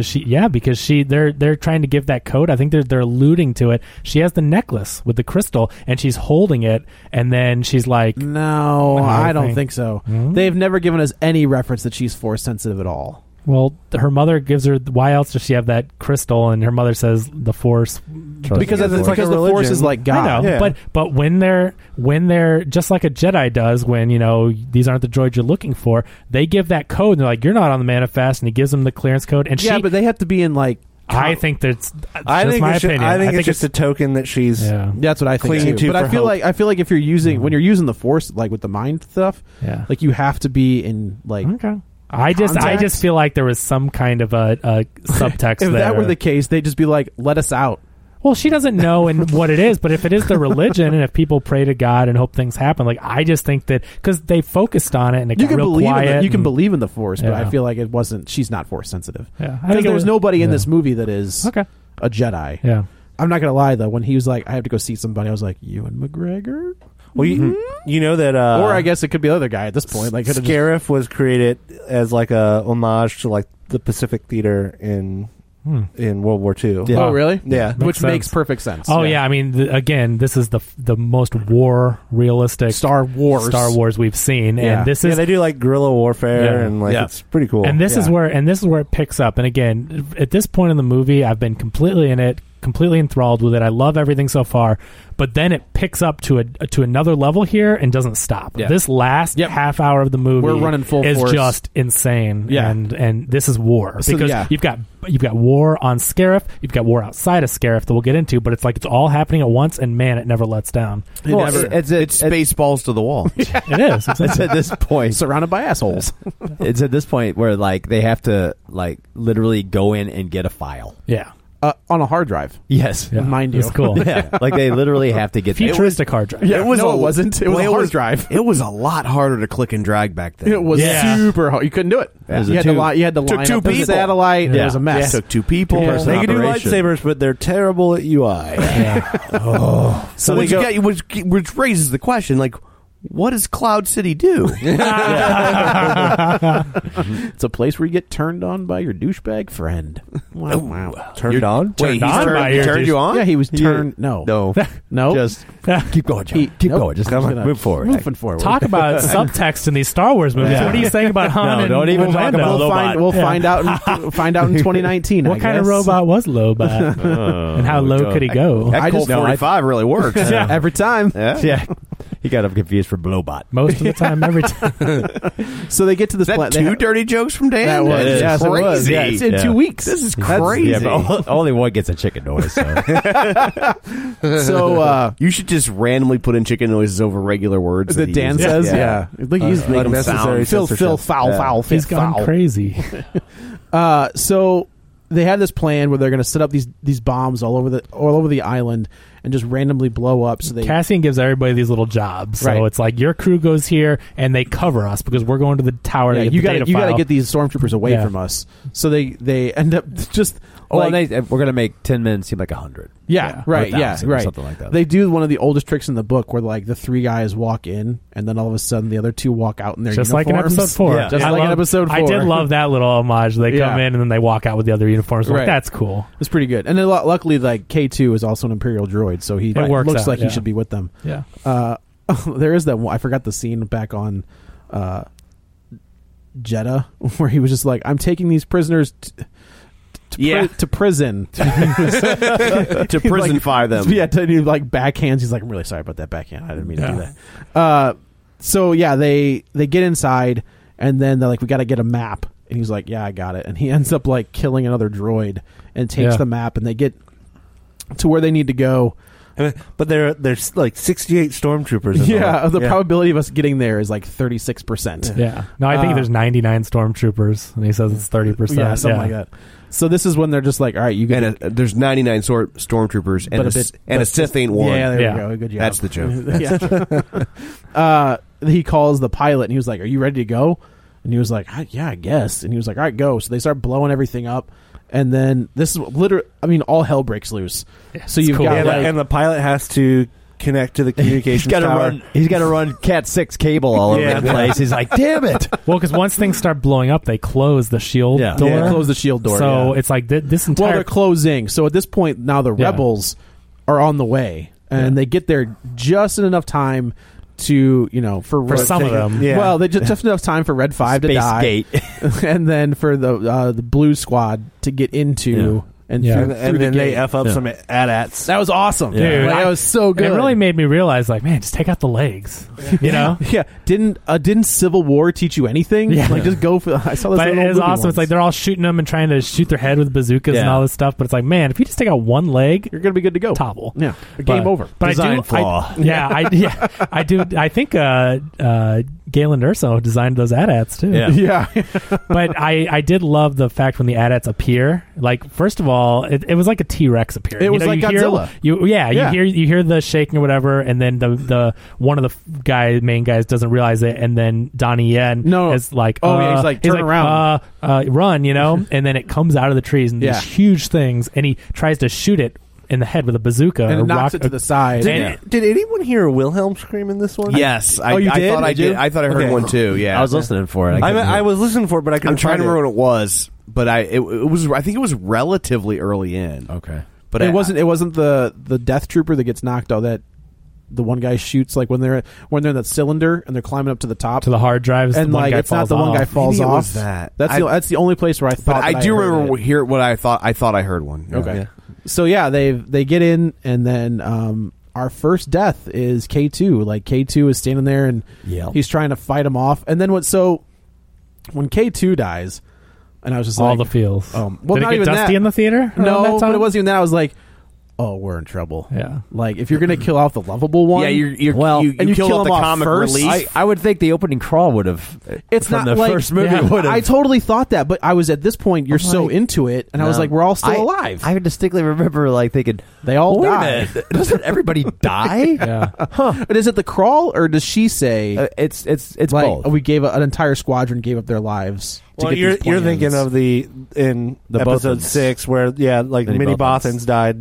they're trying to give that code. I think they're alluding to it. She has the necklace with the crystal, and she's holding it, and then she's like, "No, I don't think so." Mm-hmm. They've never given us any reference that she's Force sensitive at all. Well, her mother gives her. Why else does she have that crystal? And her mother says the Force, because the Force is like God. I know, but when they're just like a Jedi does, when these aren't the droids you're looking for, they give that code. And they're like, you're not on the manifest, and he gives them the clearance code. And but they have to be in like. I think that's my opinion. I think it's just a token that she's. Yeah. That's what I think too. But I feel like if you're using when you're using the Force, like with the mind stuff, like you have to be in like. Okay. I just feel like there was some kind of a subtext if there. That were the case, they'd just be like, let us out. Well, she doesn't know what it is, but if it is the religion and if people pray to God and hope things happen, like, I just think that because they focused on it and it got real quiet. You can believe in the Force, but I feel like it wasn't. She's not Force sensitive. Yeah, because there's nobody in this movie that is a Jedi. Yeah, I'm not gonna lie though. When he was like, I have to go see somebody, I was like, Ewan McGregor. Well, you know that, or I guess it could be the other guy at this point. Like, Scarif was created as like a homage to like the Pacific Theater in World War II. Yeah. Oh, really? Yeah, which makes perfect sense. Oh yeah, I mean, again, this is the most war realistic Star Wars we've seen, and this is they do like guerrilla warfare and like it's pretty cool. And this is where it picks up. And again, at this point in the movie, I've been completely in it. Completely enthralled with it. I love everything so far, but then it picks up to another level here and doesn't stop. Yeah. This last half hour of the movie we're running full is force. Just insane. Yeah. and this is war because you've got war on Scarif, you've got war outside of Scarif that we'll get into, but it's like it's all happening at once, and man, it never lets down. It's Spaceballs to the wall. It is. Exactly. It's at this point surrounded by assholes. It's at this point where like they have to like literally go in and get a file. Yeah. on a hard drive. Yes, mind you. It's cool. Yeah, like they literally have to get futuristic hard drive. Yeah, it wasn't. It was a hard drive. It was a lot harder to click and drag back then. It was super hard. You couldn't do it. Yeah. You had to line two up the people. satellite. Yeah. It was a mess. It took 2 people. They can do lightsabers, but they're terrible at UI. So which raises the question, like, what does Cloud City do? It's a place where you get turned on by your douchebag friend. Wow. Turned on? Wait, he turned you on? Yeah, he was turned. No. Just keep going, John. Keep going. Just move forward. Moving forward. Talk about subtext in these Star Wars movies. What are you saying about Han? No, don't even talk about Lobot. We'll find out in 2019. What kind of robot was Lobot? And how low could he go? That Colt 45 really works. Every time. Yeah. He got him confused for Blowbot. Most of the time, every time. So they get to this Is that 2 dirty jokes from Dan? That was. Yes, crazy. It was. Yeah, it's in 2 weeks. This is crazy. Yeah, but only one gets a chicken noise. So you should just randomly put in chicken noises over regular words that Dan says. Yeah. Like he's making unnecessary Phil, foul. He's gone crazy. So they had this plan where they're going to set up these bombs all over the island and just randomly blow up. So Cassian gives everybody these little jobs. So it's like your crew goes here and they cover us because we're going to the tower. Yeah, to you got to get these stormtroopers away from us. So they end up just. We're going to make 10 men seem like 100. Yeah, right. Yeah, right. Something like that. They do one of the oldest tricks in the book, where like the 3 guys walk in, and then all of a sudden the other 2 walk out in their just uniforms. like in episode 4. Yeah. Just like in episode 4. I did love that little homage. They come in and then they walk out with the other uniforms. Like, that's cool. It's pretty good. And then luckily, like K2 is also an Imperial droid, so he looks like he should be with them. Yeah. There is that one. I forgot the scene back on Jeddah where he was just like, "I'm taking these prisoners." To prison. To prison-fy them. Yeah, to do like backhands. He's like, I'm really sorry about that backhand. I didn't mean to do that. So yeah, they get inside, and then they're like, we got to get a map. And he's like, yeah, I got it. And he ends up like killing another droid and takes the map, and they get to where they need to go. But there's like 68 stormtroopers. The probability of us getting there is like 36%. Yeah. No, I think there's 99 stormtroopers, and he says it's 30%. Yeah, something like that. So this is when they're just like, all right, you get there's 99 stormtroopers, and a Sith ain't one. Yeah, there we go. Good job. That's the joke. He calls the pilot, and he was like, are you ready to go? And he was like, yeah, I guess. And he was like, all right, go. So they start blowing everything up. And then this is literally, I mean, all hell breaks loose. Yeah, so you've got and the pilot has to connect to the communications tower. He's got to run Cat 6 cable all over the place. He's like, damn it. Well, because once things start blowing up, they close the shield door. Yeah, close the shield door. So it's like this entire... Well, they're closing. So at this point, now the rebels are on the way. And they get there just in enough time to, for some of them. Yeah. Well, they just enough time for Red 5 to die. Gate. And then for the Blue Squad to get into... And then they F up some AT-ATs. That was awesome. Dude, that was so good. It really made me realize, like, man, just take out the legs. You know? Yeah. Didn't Civil War teach you anything? Yeah. Like, just go for... I saw this. But it's awesome. Once. It's like they're all shooting them and trying to shoot their head with bazookas and all this stuff. But it's like, man, if you just take out one leg, you're going to be good to go. Tobble. Yeah. Game over. But Design flaw. I do. I think Galen Erso designed those AT-ATs too. Yeah. But I did love the fact when the AT-ATs appear. Like, first of all, it was like a T-Rex appearing. It was like Godzilla. You hear the shaking or whatever, and then the one of the main guys doesn't realize it, and then Donnie Yen is like, he's like, turn around, run, and then it comes out of the trees and these huge things, and he tries to shoot it in the head with a bazooka and or knocks it to the side. Did anyone hear a Wilhelm scream in this one? Yes. You did? I thought I heard one too. Yeah, I was listening for it. I was listening for it, but I couldn't. I'm trying to remember what it was, but it was. I think it was relatively early in. Okay, but it wasn't the Death Trooper that gets knocked out. That the one guy shoots like when they're in that cylinder and they're climbing up to the top to the hard drives, and like it's not the one guy falls Maybe it off. Was that. That's the only place where I thought. But I do remember what I thought. I thought I heard one. Okay. Yeah. So yeah, they get in, and then our first death is K2. Like K2 is standing there, and he's trying to fight him off. And then when K2 dies, and I was just all like, the feels. Well, did not it get even dusty that. in the theater? No, but it wasn't even that. I was like, oh, we're in trouble. Yeah. Like, if you're going to kill off the lovable one... Yeah, you kill off the comic release. I would think the opening crawl would have... It's from not the like... first movie would have... I totally thought that, but I was at this point, you're so into it, and I was like, we're all still alive. I distinctly remember, like, thinking... They all wait die. a minute, doesn't everybody die? Yeah. Huh. But is it the crawl, or does she say... It's like, both. We gave an entire squadron gave up their lives... Well, you're thinking of the episode 6 where Minnie Bothans died.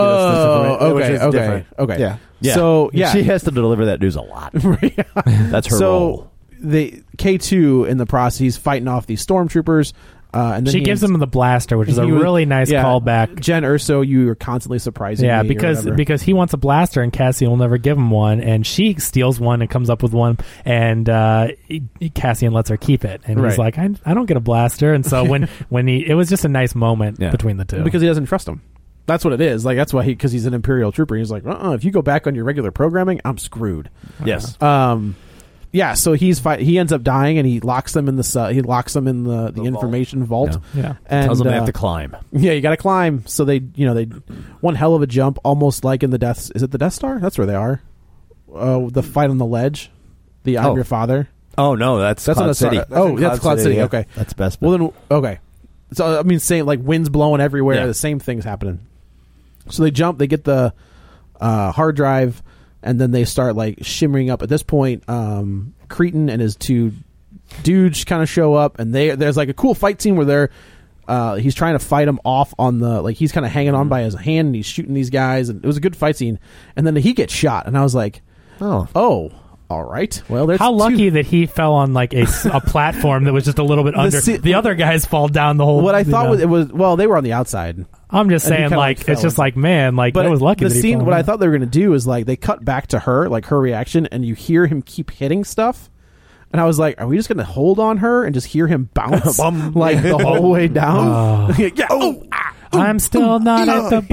Okay. Yeah. So she has to deliver that news a lot. That's her role. The K2 in the process, he's fighting off these stormtroopers. And then she gives him the blaster, which is a really nice callback. Jen Erso, you are constantly surprising me. because he wants a blaster and Cassian will never give him one, and she steals one and comes up with one, and Cassian lets her keep it, and he's like, I don't get a blaster, and so when it was just a nice moment between the two because he doesn't trust him. That's what it is. Like that's why because he's an Imperial trooper. He's like, if you go back on your regular programming, I'm screwed. Yes. Yeah, so he ends up dying, and he locks them in the information vault. Yeah. And tells them they have to climb. Yeah, you got to climb. So they one hell of a jump, almost like in the Death. Is it the Death Star? That's where they are. The fight on the ledge. I'm your father. Oh no, that's Cloud City. That's Cloud City. Yeah. Okay, that's Bespin. Well then, okay. So I mean, same like winds blowing everywhere. Yeah. The same thing's happening. So they jump. They get the hard drive. And then they start like shimmering up. At this point, Cretan and his two dudes kind of show up, and there's like a cool fight scene where he's trying to fight him off on the he's kind of hanging on by his hand, and he's shooting these guys, and it was a good fight scene. And then he gets shot, and I was like, oh, all right. Well, there's how lucky that he fell on like a platform that was just a little bit under. The other guys fall down the whole. What I thought they were on the outside. I'm just saying, like, it's just like, man, like, but I was lucky. The scene, what I thought they were going to do is like they cut back to her, like her reaction, and you hear him keep hitting stuff. And I was like, are we just going to hold on her and just hear him bounce like the whole way down? I'm still not at the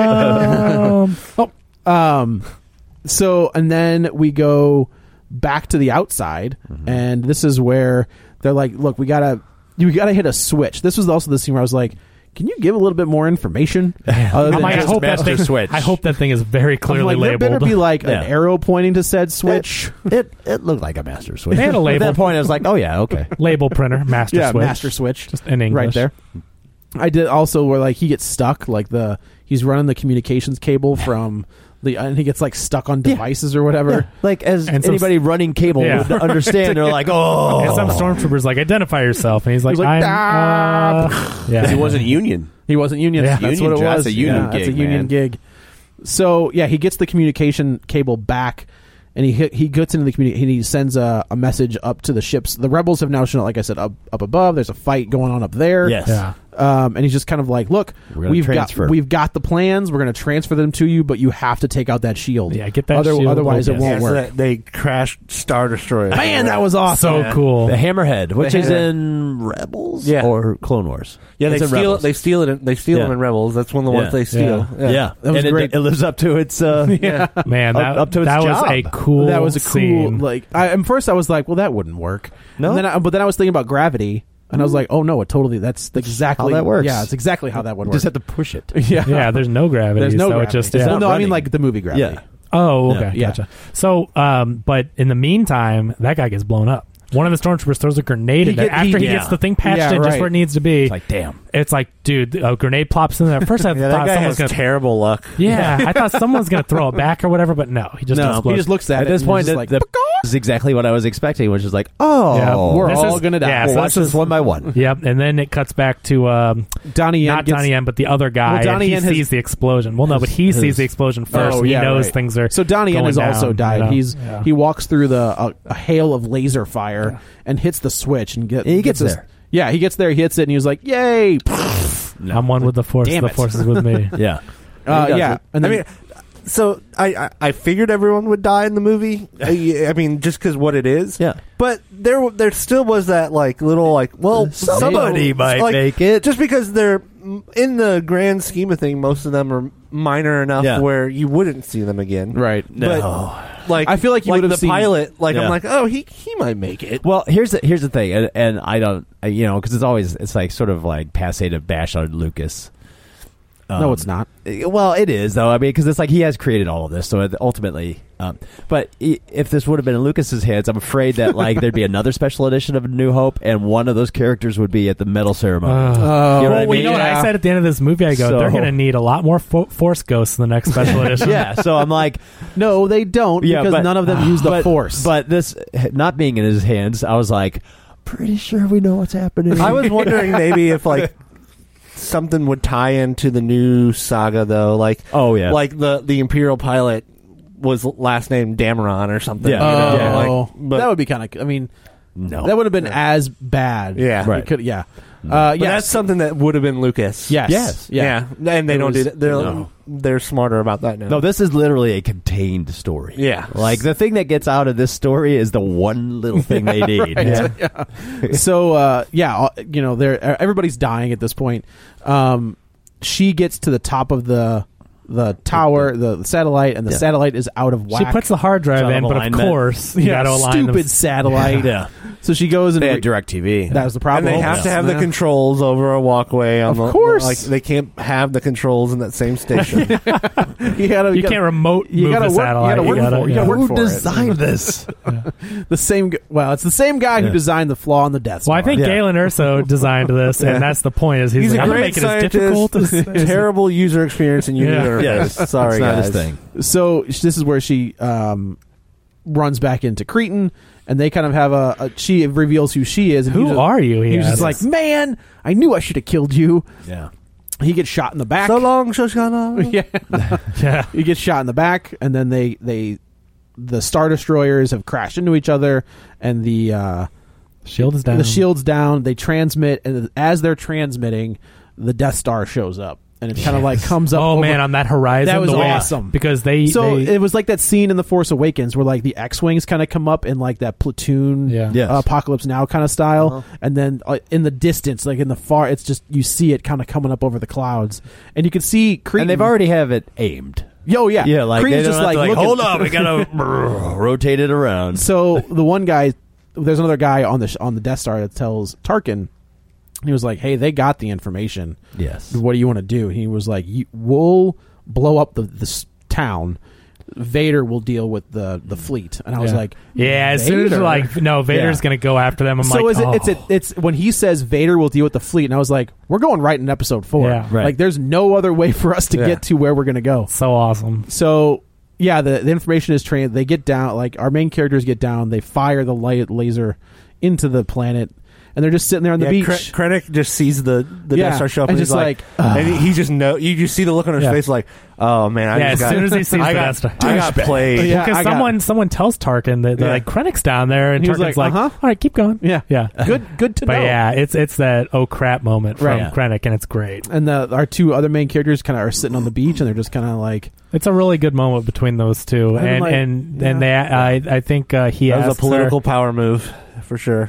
bottom. So, and then we go back to the outside, and this is where they're like, look, we gotta hit a switch. This was also the scene where I was like, can you give a little bit more information? I hope that thing is very clearly labeled. There better be like an arrow pointing to said switch. It looked like a master switch. They had a label. At that point, I was like, oh yeah, okay. Label printer, master switch. Master switch. Just in English. Right there. I did also where like he gets stuck, like he's running the communications cable from... and he gets like stuck on devices or whatever. Yeah. Like as anybody running cable would understand, they're like, oh. And some stormtroopers like, identify yourself, and he's like, he wasn't Union. He wasn't Union. Yeah, that's what it was. That's a Union gig. That's a Union gig. So yeah, he gets the communication cable back, and he gets into the communication. He sends a message up to the ships. The rebels have now shown, like I said, up above. There's a fight going on up there. Yes. Yeah. And he's just kind of like, look, we've got the plans. We're going to transfer them to you, but you have to take out that shield. Yeah, get that shield. Otherwise, it won't work. So they crashed Star Destroyer. Man, that was awesome. So cool. The Hammerhead, which is in Rebels or Clone Wars. Yeah, they steal it in Rebels. That's one of the ones they steal. Yeah. That was great. It lives up to its man, up to its that job. Was a cool That was a scene. cool at first I was like, well, that wouldn't work. No. But then I was thinking about gravity. And I was like, oh, no, that's exactly how that works. Yeah, it's exactly how that would work. You just have to push it. Yeah, there's no gravity. There's no so gravity. It just, I mean like the movie Gravity. Yeah. Oh, okay. Yeah. Gotcha. So, but in the meantime, that guy gets blown up. One of the stormtroopers throws a grenade in there after he gets the thing patched in just where it needs to be. It's like, damn. It's like, dude, a grenade plops in there. At first, I thought someone's going to... terrible luck. Yeah, I thought someone's going to throw it back or whatever, but no. He just looks at it. At this point, the is exactly what I was expecting, which is like, we're all going to die. Yeah, we'll watch this one by one. Yep, and then it cuts back to Donnie Yen. Not Donnie Yen, but the other guy. Well, he sees the explosion. Well, no, but he sees the explosion first. He knows things are So Donnie Yen has also died. He walks through a hail of laser fire and hits the switch and he gets there. Yeah, he gets there, he hits it, and he was like, yay! I'm one with the Force. The Force is with me. Yeah. And then, so I figured everyone would die in the movie. I mean, just because what it is. Yeah. But there still was that somebody might make it. Just because they're in the grand scheme of things, most of them are minor enough where you wouldn't see them again. Right. No. But, I feel like you would have the seen pilot. I'm like, oh, he might make it. Well, here's the thing, and I don't, because it's like sort of like passe to bash on Lucas. No, it's not. Well, it is though. I mean, because it's like he has created all of this, so ultimately. But if this would have been in Lucas's hands, I'm afraid that like there'd be another special edition of A New Hope, and one of those characters would be at the medal ceremony. You know what I said at the end of this movie? I go, they're going to need a lot more Force ghosts in the next special edition. Yeah, so I'm like, no, they don't, because none of them use the Force. But this not being in his hands, I was like, pretty sure we know what's happening. I was wondering maybe if like something would tie into the new saga though, like like the Imperial pilot was last name Dameron or something. But that would be kind of. I mean, no, that would have been as bad. Yeah, right. But that's something that would have been Lucas. Yes. Yeah. And they don't do that. They're smarter about that now. No, this is literally a contained story. Yeah. Like, the thing that gets out of this story is the one little thing they need. So, everybody's dying at this point. She gets to the top of the tower, the satellite, and the satellite is out of whack. She puts the hard drive in, but of course, you got to align stupid satellite. Yeah. So she goes and they had DirecTV. That was the problem. And they have to have the controls over a walkway. Of course, like they can't have the controls in that same station. You can't remote move the satellite. You gotta work for Who designed this? The same. Well, it's the same guy who designed the flaw in the Death Star. Well, I think Galen Erso designed this, and that's the point. Is he's like, a great scientist, terrible user experience in user interface. Sorry, guys. Thing. So this is where she runs back into Cretan, and they kind of have she reveals who she is. And who are you? He's just like, man, I knew I should have killed you. Yeah. He gets shot in the back. So long, Shoshana. Yeah. He gets shot in the back, and then the Star Destroyers have crashed into each other, and the shield is down. The shield's down. They transmit, and as they're transmitting, the Death Star shows up. And it kind of like comes up. Oh man, on that horizon, that was awesome because it was like that scene in The Force Awakens where like the X-wings kind of come up in like that Platoon, Apocalypse Now kind of style, and then in the distance, like in the far, it's just you see it kind of coming up over the clouds, and you can see Cretan, and they've already have it aimed. Yo, yeah, like Cretan's just like hold on, we gotta rotate it around. So the one guy, there's another guy on the Death Star that tells Tarkin. He was like, hey, they got the information. Yes. What do you want to do? He was like, we'll blow up this town. Vader will deal with the fleet. And I was like, as soon as Vader's going to go after them. It's when he says Vader will deal with the fleet, and I was like, we're going right in episode 4. Yeah, right. Like, there's no other way for us to get to where we're going to go. So awesome. So, yeah, the information is trained. They get down, like, our main characters get down. They fire the light laser into the planet. And they're just sitting there on the beach. Krennic just sees the Death Star show up, and he's like, and he just you just see the look on his face, like, oh man, as soon as he sees the Death Star, I got played. Because someone tells Tarkin that like Krennic's down there, and Tarkin's like, all right, keep going. Yeah. Good to know. But yeah, it's that oh crap moment from Krennic, and it's great. And our two other main characters kind of are sitting on the beach, and they're just kind of like, it's a really good moment between those two, and they I think he that was asked a political her, power move. For sure.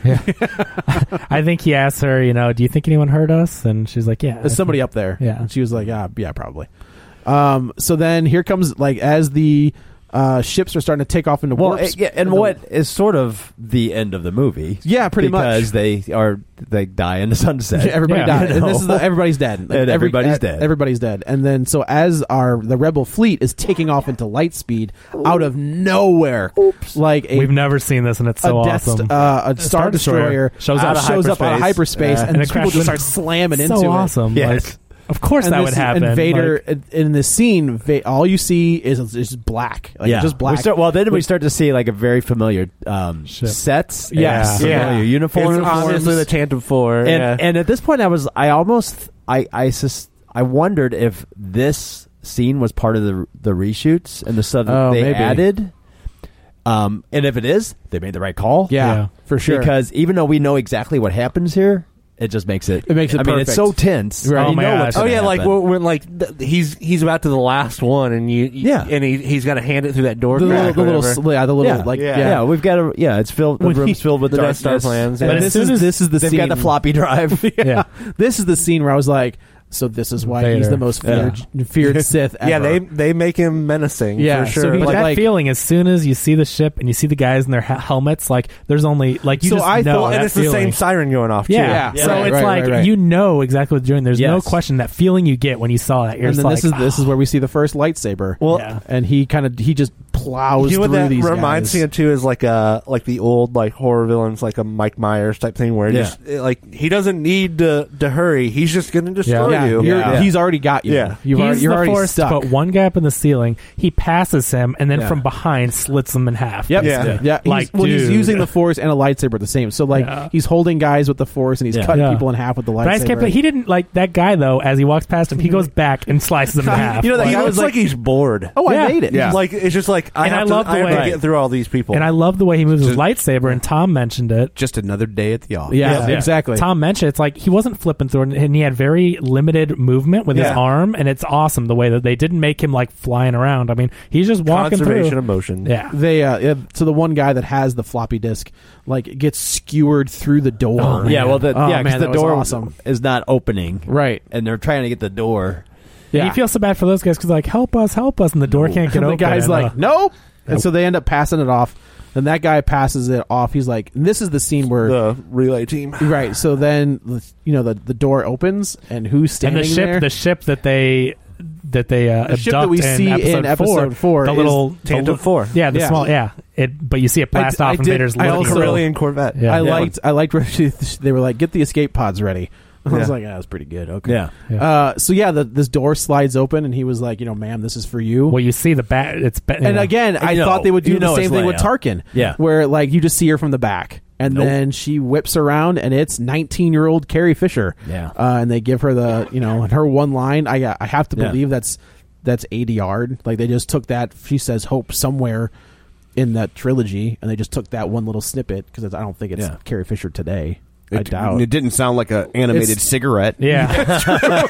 I think he asked her, do you think anyone heard us? And she's like, yeah. There's somebody up there. Yeah. And she was like, yeah, probably. So then here comes, like, as the ships are starting to take off into warp. What is sort of the end of the movie. Yeah, pretty much. Because they die in the sunset. Everybody died. And this is everybody's dead. Like, everybody's dead. Everybody's dead. And then so as the Rebel fleet is taking off into light speed out of nowhere. Oops. Like we've never seen this, and it's so awesome. A Star Destroyer shows up out of hyperspace, and people just start slamming into it. So awesome. Yes. Like, of course that would happen. And Vader, in this scene, all you see is just black. Like, just black. We start to see like a very familiar sets. Yes. Familiar uniforms. It's obviously the Tantive 4. And at this point, I wondered if this scene was part of the reshoots and the stuff that they added. And if it is, they made the right call. Yeah, for sure. Because even though we know exactly what happens here, it just makes it. It makes it. I mean, it's so tense. Right. You know what's gonna like happen. when he's about to the last one, and and he's got to hand it through that door. We've got it's filled. The room's filled with the Death Star plans. But this is the they've scene. got the floppy drive. This is the scene where I was like, So this is why he's the most feared Sith ever. Yeah, they make him menacing. Yeah, for sure. so But that feeling, as soon as you see the ship and you see the guys in their helmets, like there's only like you So just I know thought- that and it's feeling. the same siren going off too. Yeah. So Right, it's right, like right. you know exactly what they're doing. There's no Yes. question that feeling you get when you saw that. You're And just then like, this is where we see the first lightsaber. Well, and he just plows you know what through that these reminds guys. me of too is like the old like horror villains, like a Mike Myers type thing, where he doesn't need to hurry. He's just going to destroy you. He's already got you. Yeah. You're the already force stuck. to put one guy up in the ceiling. He passes him, and then from behind slits him in half. Yep. basically. Yeah. Like, he's dude. using the Force and a lightsaber at the same. So he's holding guys with the Force and he's cutting people in half with the lightsaber. But I just can't believe he didn't like that guy though. As he walks past him, he goes back and slices him in half. You know, that Like, guy I looks was like he's bored. Oh, I made it. Yeah. Like it's just like I And have I to, love the I have way- to get through all these people. And I love the way he moves his lightsaber. And Tom mentioned it. Just another day at the office. Yeah, exactly. Tom mentioned it's like he wasn't flipping through it, and he had very limited movement with his arm, and it's awesome the way that they didn't make him like flying around. I mean, he's just walking Conservation through. of motion. Yeah. They so the one guy that has the floppy disk like gets skewered through the door. Oh, Yeah, well, man, because the that was door awesome. is not opening, Right. and they're trying to get the door. Yeah, you feel so bad for those guys because like help us, and the door can't get And open. the guy's and, like, nope. And so they end up passing it off. Then that guy passes it off. He's like, and this is the scene where the relay team. Right. So then the door opens and who's standing there? the ship that they the ship that we abduct see in episode 4, the is little Tandem 4. Yeah, the small but you see it blast off and Vader's I looking. also- Corellian Corvette. Yeah. I liked where they were like, get the escape pods ready. I was like, that's pretty good. Okay. Yeah. This door slides open, and he was like, ma'am, this is for you. Well, you see the back. And again, I thought they would do the same thing with Tarkin. Yeah. Where like you just see her from the back, and then she whips around, and it's 19-year-old Carrie Fisher. Yeah. And they give her her one line. I have to believe that's ADR'd. Like they just took that. She says hope somewhere in that trilogy, and they just took that one little snippet because I don't think it's Carrie Fisher today. I doubt. It didn't sound like an animated cigarette. Yeah.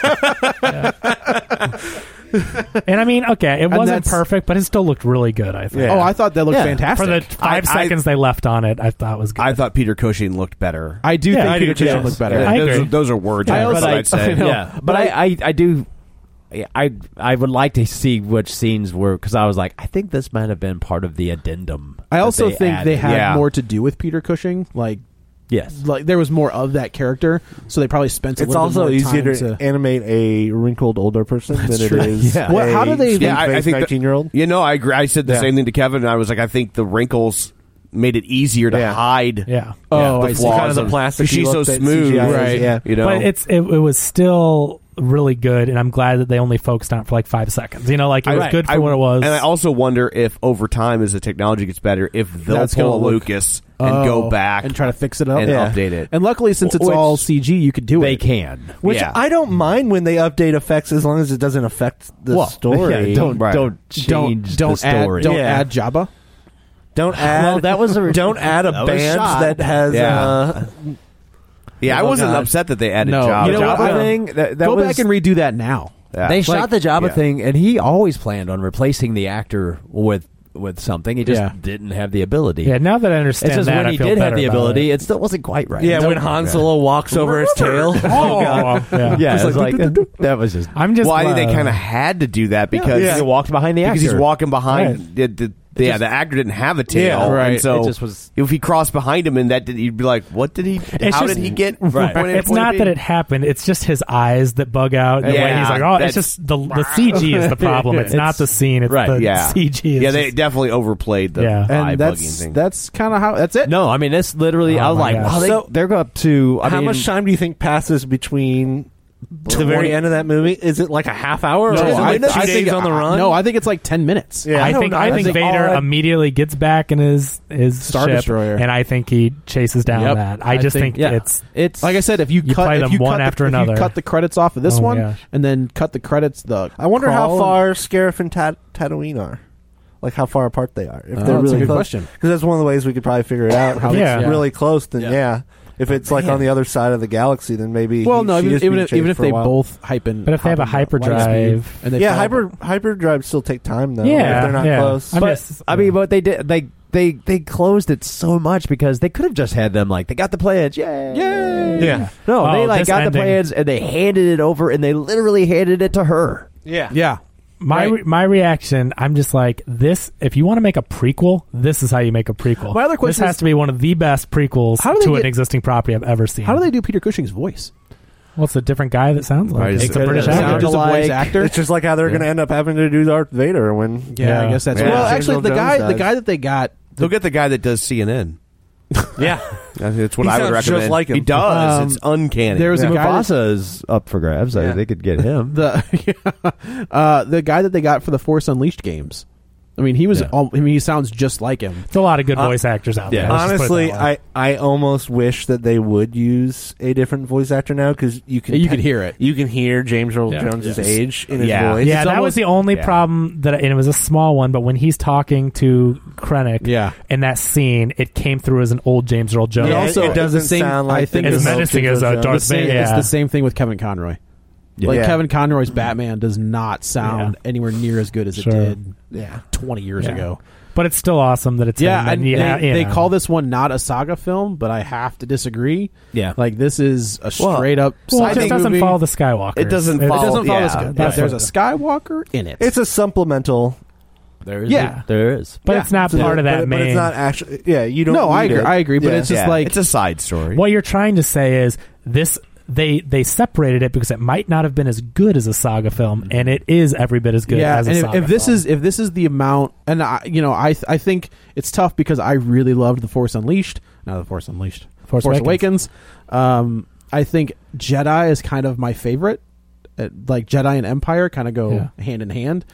And I mean, okay, it wasn't perfect, but it still looked really good, I think. Oh, I thought that looked fantastic. For the 5 seconds they left on it, I thought it was good. I thought Peter Cushing looked better. I do think Peter Cushing looked better. I agree. Those are words. I'd say. Yeah, but I do. I would like to see which scenes were, because I was like, I think this might have been part of the addendum. I also that think they added. had more to do with Peter Cushing. Like, yes, like there was more of that character, so they probably spent a It's little also bit more easier time to animate a wrinkled older person than it true. is. Yeah. Well, how do they- I think 19-year-old. I agree. I said the same thing to Kevin, and I was like, I think the wrinkles made it easier to hide. Yeah. Oh, the I see. flaws Kind of the plastic. She's so smooth, right? Yeah. But it was still really good, and I'm glad that they only focused on it for like 5 seconds. It was good for what it was. And I also wonder if over time, as the technology gets better, if they'll That's pull a gonna look- Lucas and go back and try to fix it up and update it. And luckily, since it's all CG, you could do They it. can. Which I don't mind when they update effects as long as it doesn't affect the story. Yeah, don't change the story. Don't add Jabba. Don't add. Well, that was don't add a that was band shot. that has. I wasn't upset that they added No, Jabba. you know what? Jabba thing. That Go was, back and redo that now. Yeah. They Like, shot the Jabba yeah. thing, and he always planned on replacing the actor with something. He just didn't have the ability. yeah, now that I understand It's just that, when I he feel did have better the about ability, it. it still wasn't quite right. Yeah, when Han Solo walks over his tail. Yeah, it's like that was just. I'm just. Well, I think they glad. kind of had to do that because he walked behind the actor. because he's walking behind the actor didn't have a tail, Yeah, right. And so It just was- if he crossed behind him and that did, you'd be like, what did he? How just- did he get? Right. Point A to It's point not B? that it happened. It's just his eyes that bug out. The way Yeah, he's like, oh, it's that's- just the CG is the problem. It's not the scene. It's the Yeah, CG. Is yeah, they just- definitely overplayed the Yeah. eye And bugging thing. that's kind of how that's it. No, I mean it's literally. Oh I was my like, gosh. wow, So- they're going up to. How much time do you think passes between the very end of that movie? Is it like a half hour? Or is it like 2 days on the run? No, I think it's like 10 minutes. Yeah. I think Vader immediately gets back in his Star ship, Destroyer. and I think he chases down Yep. that. I I just think- think It's Like I said, if you You cut play if them you one cut after the, if another. you cut the credits off of this Oh my one, gosh. and then cut the credits. I wonder how crawl far Scarif and Tatooine are. Like how far apart they are. If they're that's really a good close. question. Because that's one of the ways we could probably figure it out. How Yeah. it's really close, then If it's like on the other side of the galaxy, then maybe. Well, no, she is being even chased if for a they while. both hyperdrive, But if they have a hyperdrive, and they Yeah, fly- hyperdrives still take time though. Yeah, if they're not yeah. close. I mean, but I mean, what they did, they closed it so much because they could have just had them like they got the plans, yay. Yeah. No, they this got ending. the plans and they handed it over and they literally handed it to her. Yeah. My reaction, I'm just like, this, if you want to make a prequel, this is how you make a prequel. My other question this has is- to be one of the best prequels to an existing property I've ever seen. How do they do Peter Cushing's voice? Well, it's a different guy that sounds like Right, it. It's a British Is it actor. just a voice actor? It's just like how they're going to end up having to do Darth Vader when. Yeah, I guess that's well. Actually, Samuel the Jones guy that they got, They'll get the guy that does CNN. Yeah, that's what He I would sounds recommend. just like him. He does. It's uncanny. there was a guy that- Mufasa is up for grabs. They could get him. the guy that they got for the Force Unleashed games. I mean, he was. he sounds just like him. There's a lot of good voice actors out there. Let's just put it Honestly, that way. I almost wish that they would use a different voice actor now because you can hear it. You can hear James Earl Yeah. Jones's Yes. age in his Yeah, voice. that was the only problem and it was a small one. But when he's talking to Krennic, in that scene, it came through as an old James Earl Jones. Yeah, also, it doesn't sound like I think as it's menacing as Darth Vader. It's the same thing with Kevin Conroy. Like Kevin Conroy's Batman does not sound anywhere near as good as it did 20 years ago. But it's still awesome that it's him, and and they call this one not a saga film, but I have to disagree. Yeah, like this is a straight up. Well, it sci-fi just doesn't movie. follow the Skywalker. It doesn't follow the Skywalker. But there's a Skywalker in it. It's a supplemental. There is. But it's not part of that main. But it's not actually. Yeah, you don't. No, I need agree. it. I agree. But Yeah. it's just like it's a side story. What you're trying to say is this. They separated it because it might not have been as good as a saga film, and it is every bit as good as a and saga if this film. is the amount, and I think it's tough because I really loved The Force Unleashed. Not The Force Unleashed. Force Awakens. I think Jedi is kind of my favorite. Like Jedi and Empire kind of go hand in hand.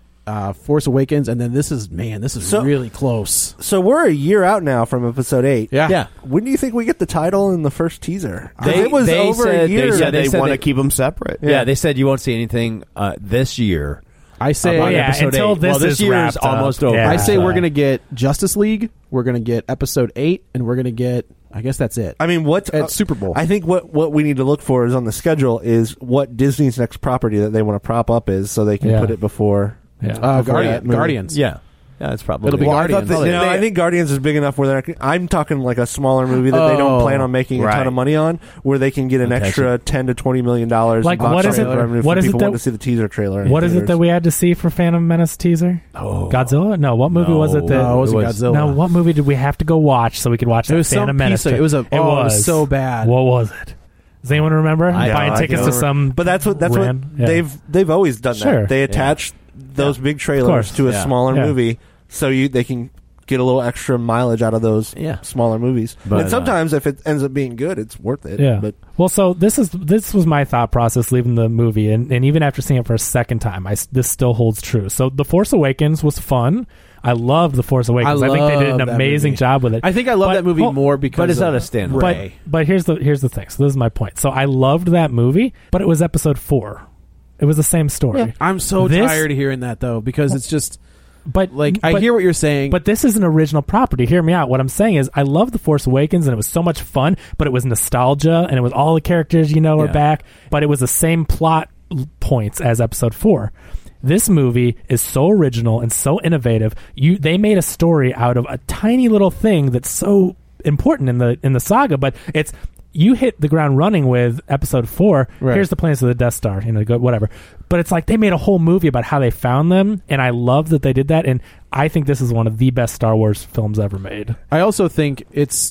Force Awakens, and then this is really close. So we're a year out now from episode 8. Yeah. When do you think we get the title in the first teaser? 'Cause They- it was they over a said- year. They said want they- to keep them separate. Yeah, they said you won't see anything this year. I say until 8. this year wrapped is almost up. over. Yeah. I say we're going to get Justice League. We're going to get episode 8, and we're going to get. I guess that's it. I mean, what at Super Bowl? I think what we need to look for is on the schedule is what Disney's next property that they want to prop up is, so they can put it before. Yeah. Guardians. Yeah, it's probably It'll be Well, Guardians. I think Guardians is big enough where they're. I'm talking like a smaller movie that they don't plan on making a ton of money on, where they can get an extra $10 to $20 million. Like, what is it? What is it people that want to see the teaser trailer? What is it that we had to see for Phantom Menace teaser? Godzilla? No, what movie was it? That No, it wasn't Godzilla. No, what movie did we have to go watch so we could watch It that was some Phantom Menace? piece of- it was a- It oh, it was so bad. What was it? Does anyone remember? I Buying don't tickets to remember. some. But that's what they've always done. Sure. That they attach those big trailers course. to a smaller Yeah. movie, so they can get a little extra mileage out of those smaller movies. But, and sometimes if it ends up being good, it's worth it. Yeah. But Well, so this was my thought process leaving the movie, and even after seeing it for a second time, this still holds true. So The Force Awakens was fun. I loved The Force Awakens. I think they did an amazing job with it. I think I love that movie more because but it's not a of standalone. Rey. But here's the thing. So this is my point. So I loved that movie, but it was episode 4. It was the same story. I'm so tired of hearing that though, because it's just. But I hear what you're saying. But this is an original property. Hear me out. What I'm saying is I love The Force Awakens, and it was so much fun, but it was nostalgia, and it was all the characters are back, but it was the same plot points as episode 4. This movie is so original and so innovative. They made a story out of a tiny little thing that's so important in the saga, but it's you hit the ground running with episode 4. Right. Here's the plans of the Death Star, whatever. But it's like they made a whole movie about how they found them, and I love that they did that. And I think this is one of the best Star Wars films ever made. I also think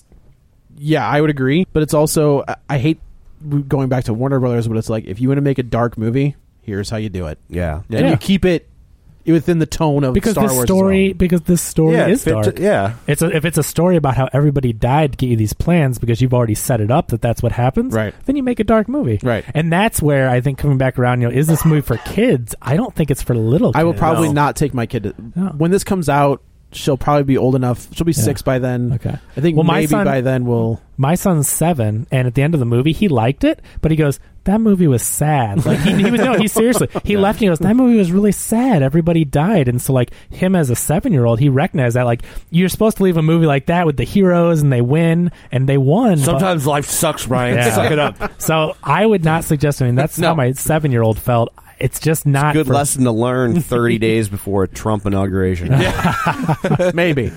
I would agree, but it's also I hate going back to Warner Brothers, but it's like if you want to make a dark movie, here's how you do it. Yeah. And you keep it within the tone of because Star this Wars story because this story is dark. If it's a story about how everybody died to get you these plans because you've already set it up that's what happens, right? Then you make a dark movie, right? And that's where I think coming back around, is this movie for kids? I don't think it's for little kids. I will probably not take my kid when this comes out. She'll probably be old enough. She'll be 6 by then. Okay. I think by then we'll. My son's 7, and at the end of the movie, he liked it, but he goes, "That movie was sad." Like he seriously. He left and he goes, "That movie was really sad. Everybody died." And so, like him as a 7-year-old, he recognized that like you're supposed to leave a movie like that with the heroes and they win and they won. Sometimes life sucks, Brian. Suck it up. So I would not suggest. That's how my 7-year-old felt. It's just not lesson to learn 30 days before a Trump inauguration. Maybe.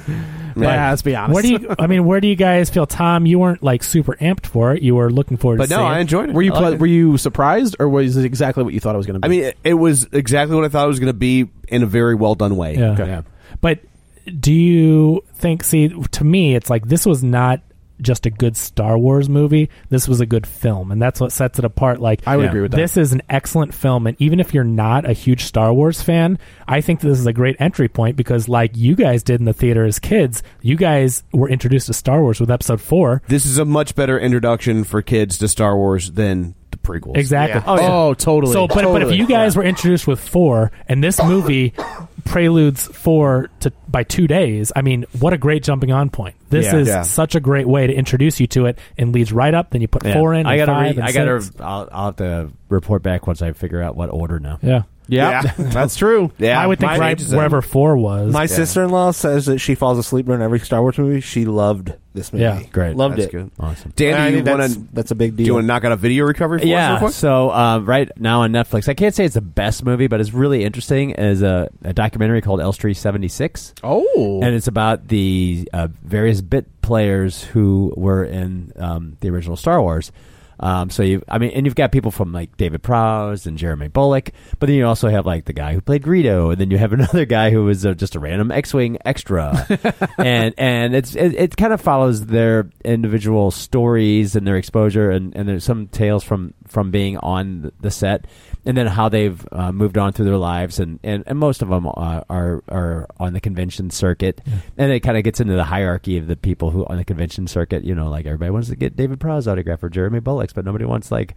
let's be honest. Where do you guys feel? Tom, you weren't like super amped for it. You were looking forward to But no, I enjoyed it. Were you surprised, or was it exactly what you thought it was going to be? I mean, it was exactly what I thought it was going to be in a very well done way. Yeah. Okay. Yeah. But do you think, to me, it's like this was not just a good Star Wars movie. This was a good film, and that's what sets it apart. Like, I would agree with that. This is an excellent film, and even if you're not a huge Star Wars fan, I think this is a great entry point because, like you guys did in the theater as kids, you guys were introduced to Star Wars with Episode 4. This is a much better introduction for kids to Star Wars than the prequels. Exactly. Yeah. Oh, totally. So, but if you guys were introduced with 4, and this movie preludes 4 by 2 days, I mean, what a great jumping on point. This is such a great way to introduce you to it, and leads right up. Then you put 4 in. I'll have to report back once I figure out what order now. Yeah, that's true. Yeah, I would think wherever 4 was. My sister-in-law says that she falls asleep during every Star Wars movie. She loved this movie. Yeah, great. Loved that's it. Good. Awesome. Dan, that's a big deal. Do you want to knock out a video recovery for us real quick? So right now on Netflix, I can't say it's the best movie, but it's really interesting. Is a documentary called Elstree 76. Oh, and it's about the various bit players who were in the original Star Wars. You've got people from like David Prowse and Jeremy Bulloch, but then you also have like the guy who played Greedo, and then you have another guy who was just a random X-wing extra, and it kind of follows their individual stories and their exposure, and there's some tales from being on the set, and then how they've moved on through their lives, and most of them are on the convention circuit, and it kind of gets into the hierarchy of the people who on the convention circuit. You know, like everybody wants to get David Prowse autograph or Jeremy Bulloch, but nobody wants like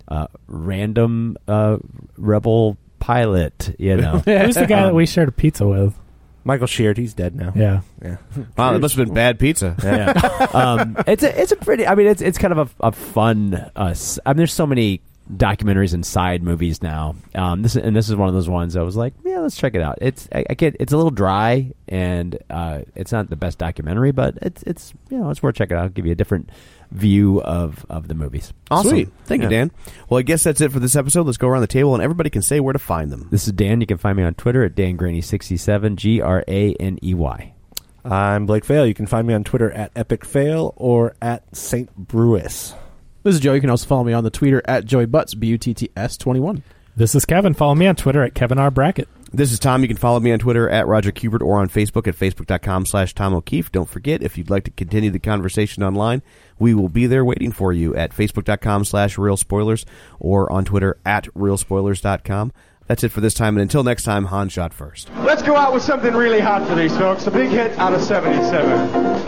random rebel pilot. You know, who's the guy that we shared a pizza with? Michael Sheard. He's dead now. Yeah. Wow, that must have been bad pizza. It's a pretty. I mean, it's kind of a fun. There's so many documentaries and side movies now. This is one of those ones I was like, yeah, let's check it out. It's a little dry, and it's not the best documentary, but it's worth checking out. I'll give you a different view of the movies. Awesome. Sweet. Thank you, Dan. Well, I guess that's it for this episode. Let's go around the table, and everybody can say where to find them. This is Dan. You can find me on Twitter at DanGraney67, GRANEY. I'm Blake Fail. You can find me on Twitter at EpicFail or at St. Brewis. This is Joe. You can also follow me on the Twitter at JoeyButts, BUTTS21. This is Kevin. Follow me on Twitter at Kevin R. Brackett. This is Tom. You can follow me on Twitter at Roger Kubert or on Facebook at Facebook.com/Tom O'Keefe. Don't forget, if you'd like to continue the conversation online, we will be there waiting for you at Facebook.com/Real Spoilers or on Twitter at RealSpoilers.com. That's it for this time, and until next time, Han shot first. Let's go out with something really hot for these folks. A big hit out of 77.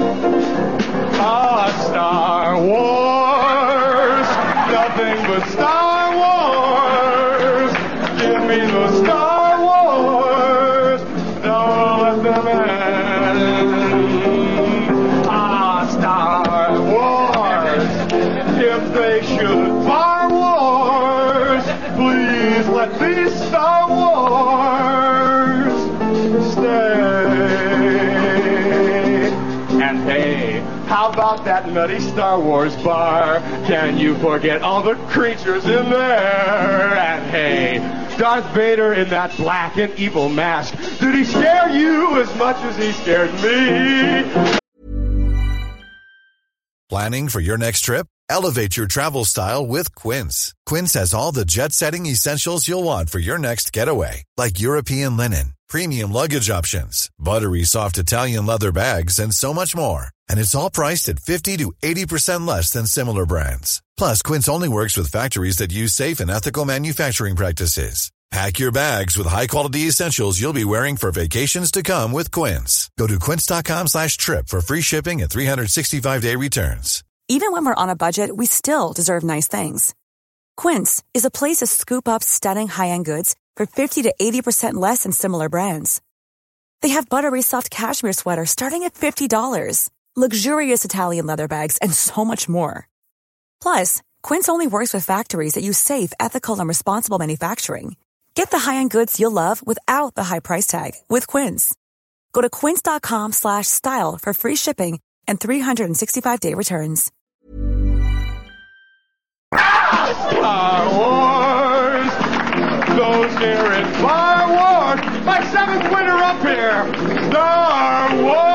Star Wars, nothing but Star Wars. Give me the Star Wars, don't let them end. Star Wars, if they should fire wars, please let these Star Wars stay. And hey, how about that nutty Star Wars bar? Can you forget all the creatures in there? And hey, Darth Vader in that black and evil mask. Did he scare you as much as he scared me? Planning for your next trip? Elevate your travel style with Quince. Quince has all the jet-setting essentials you'll want for your next getaway, like European linen, premium luggage options, buttery soft Italian leather bags, and so much more. And it's all priced at 50 to 80% less than similar brands. Plus, Quince only works with factories that use safe and ethical manufacturing practices. Pack your bags with high-quality essentials you'll be wearing for vacations to come with Quince. Go to quince.com/trip for free shipping and 365-day returns. Even when we're on a budget, we still deserve nice things. Quince is a place to scoop up stunning high-end goods for 50 to 80% less than similar brands. They have buttery soft cashmere sweaters starting at $50, luxurious Italian leather bags, and so much more. Plus, Quince only works with factories that use safe, ethical, and responsible manufacturing. Get the high-end goods you'll love without the high price tag with Quince. Go to quince.com/style for free shipping and 365-day returns. Star Wars! Those here in Star Wars! My seventh winner up here! Star Wars!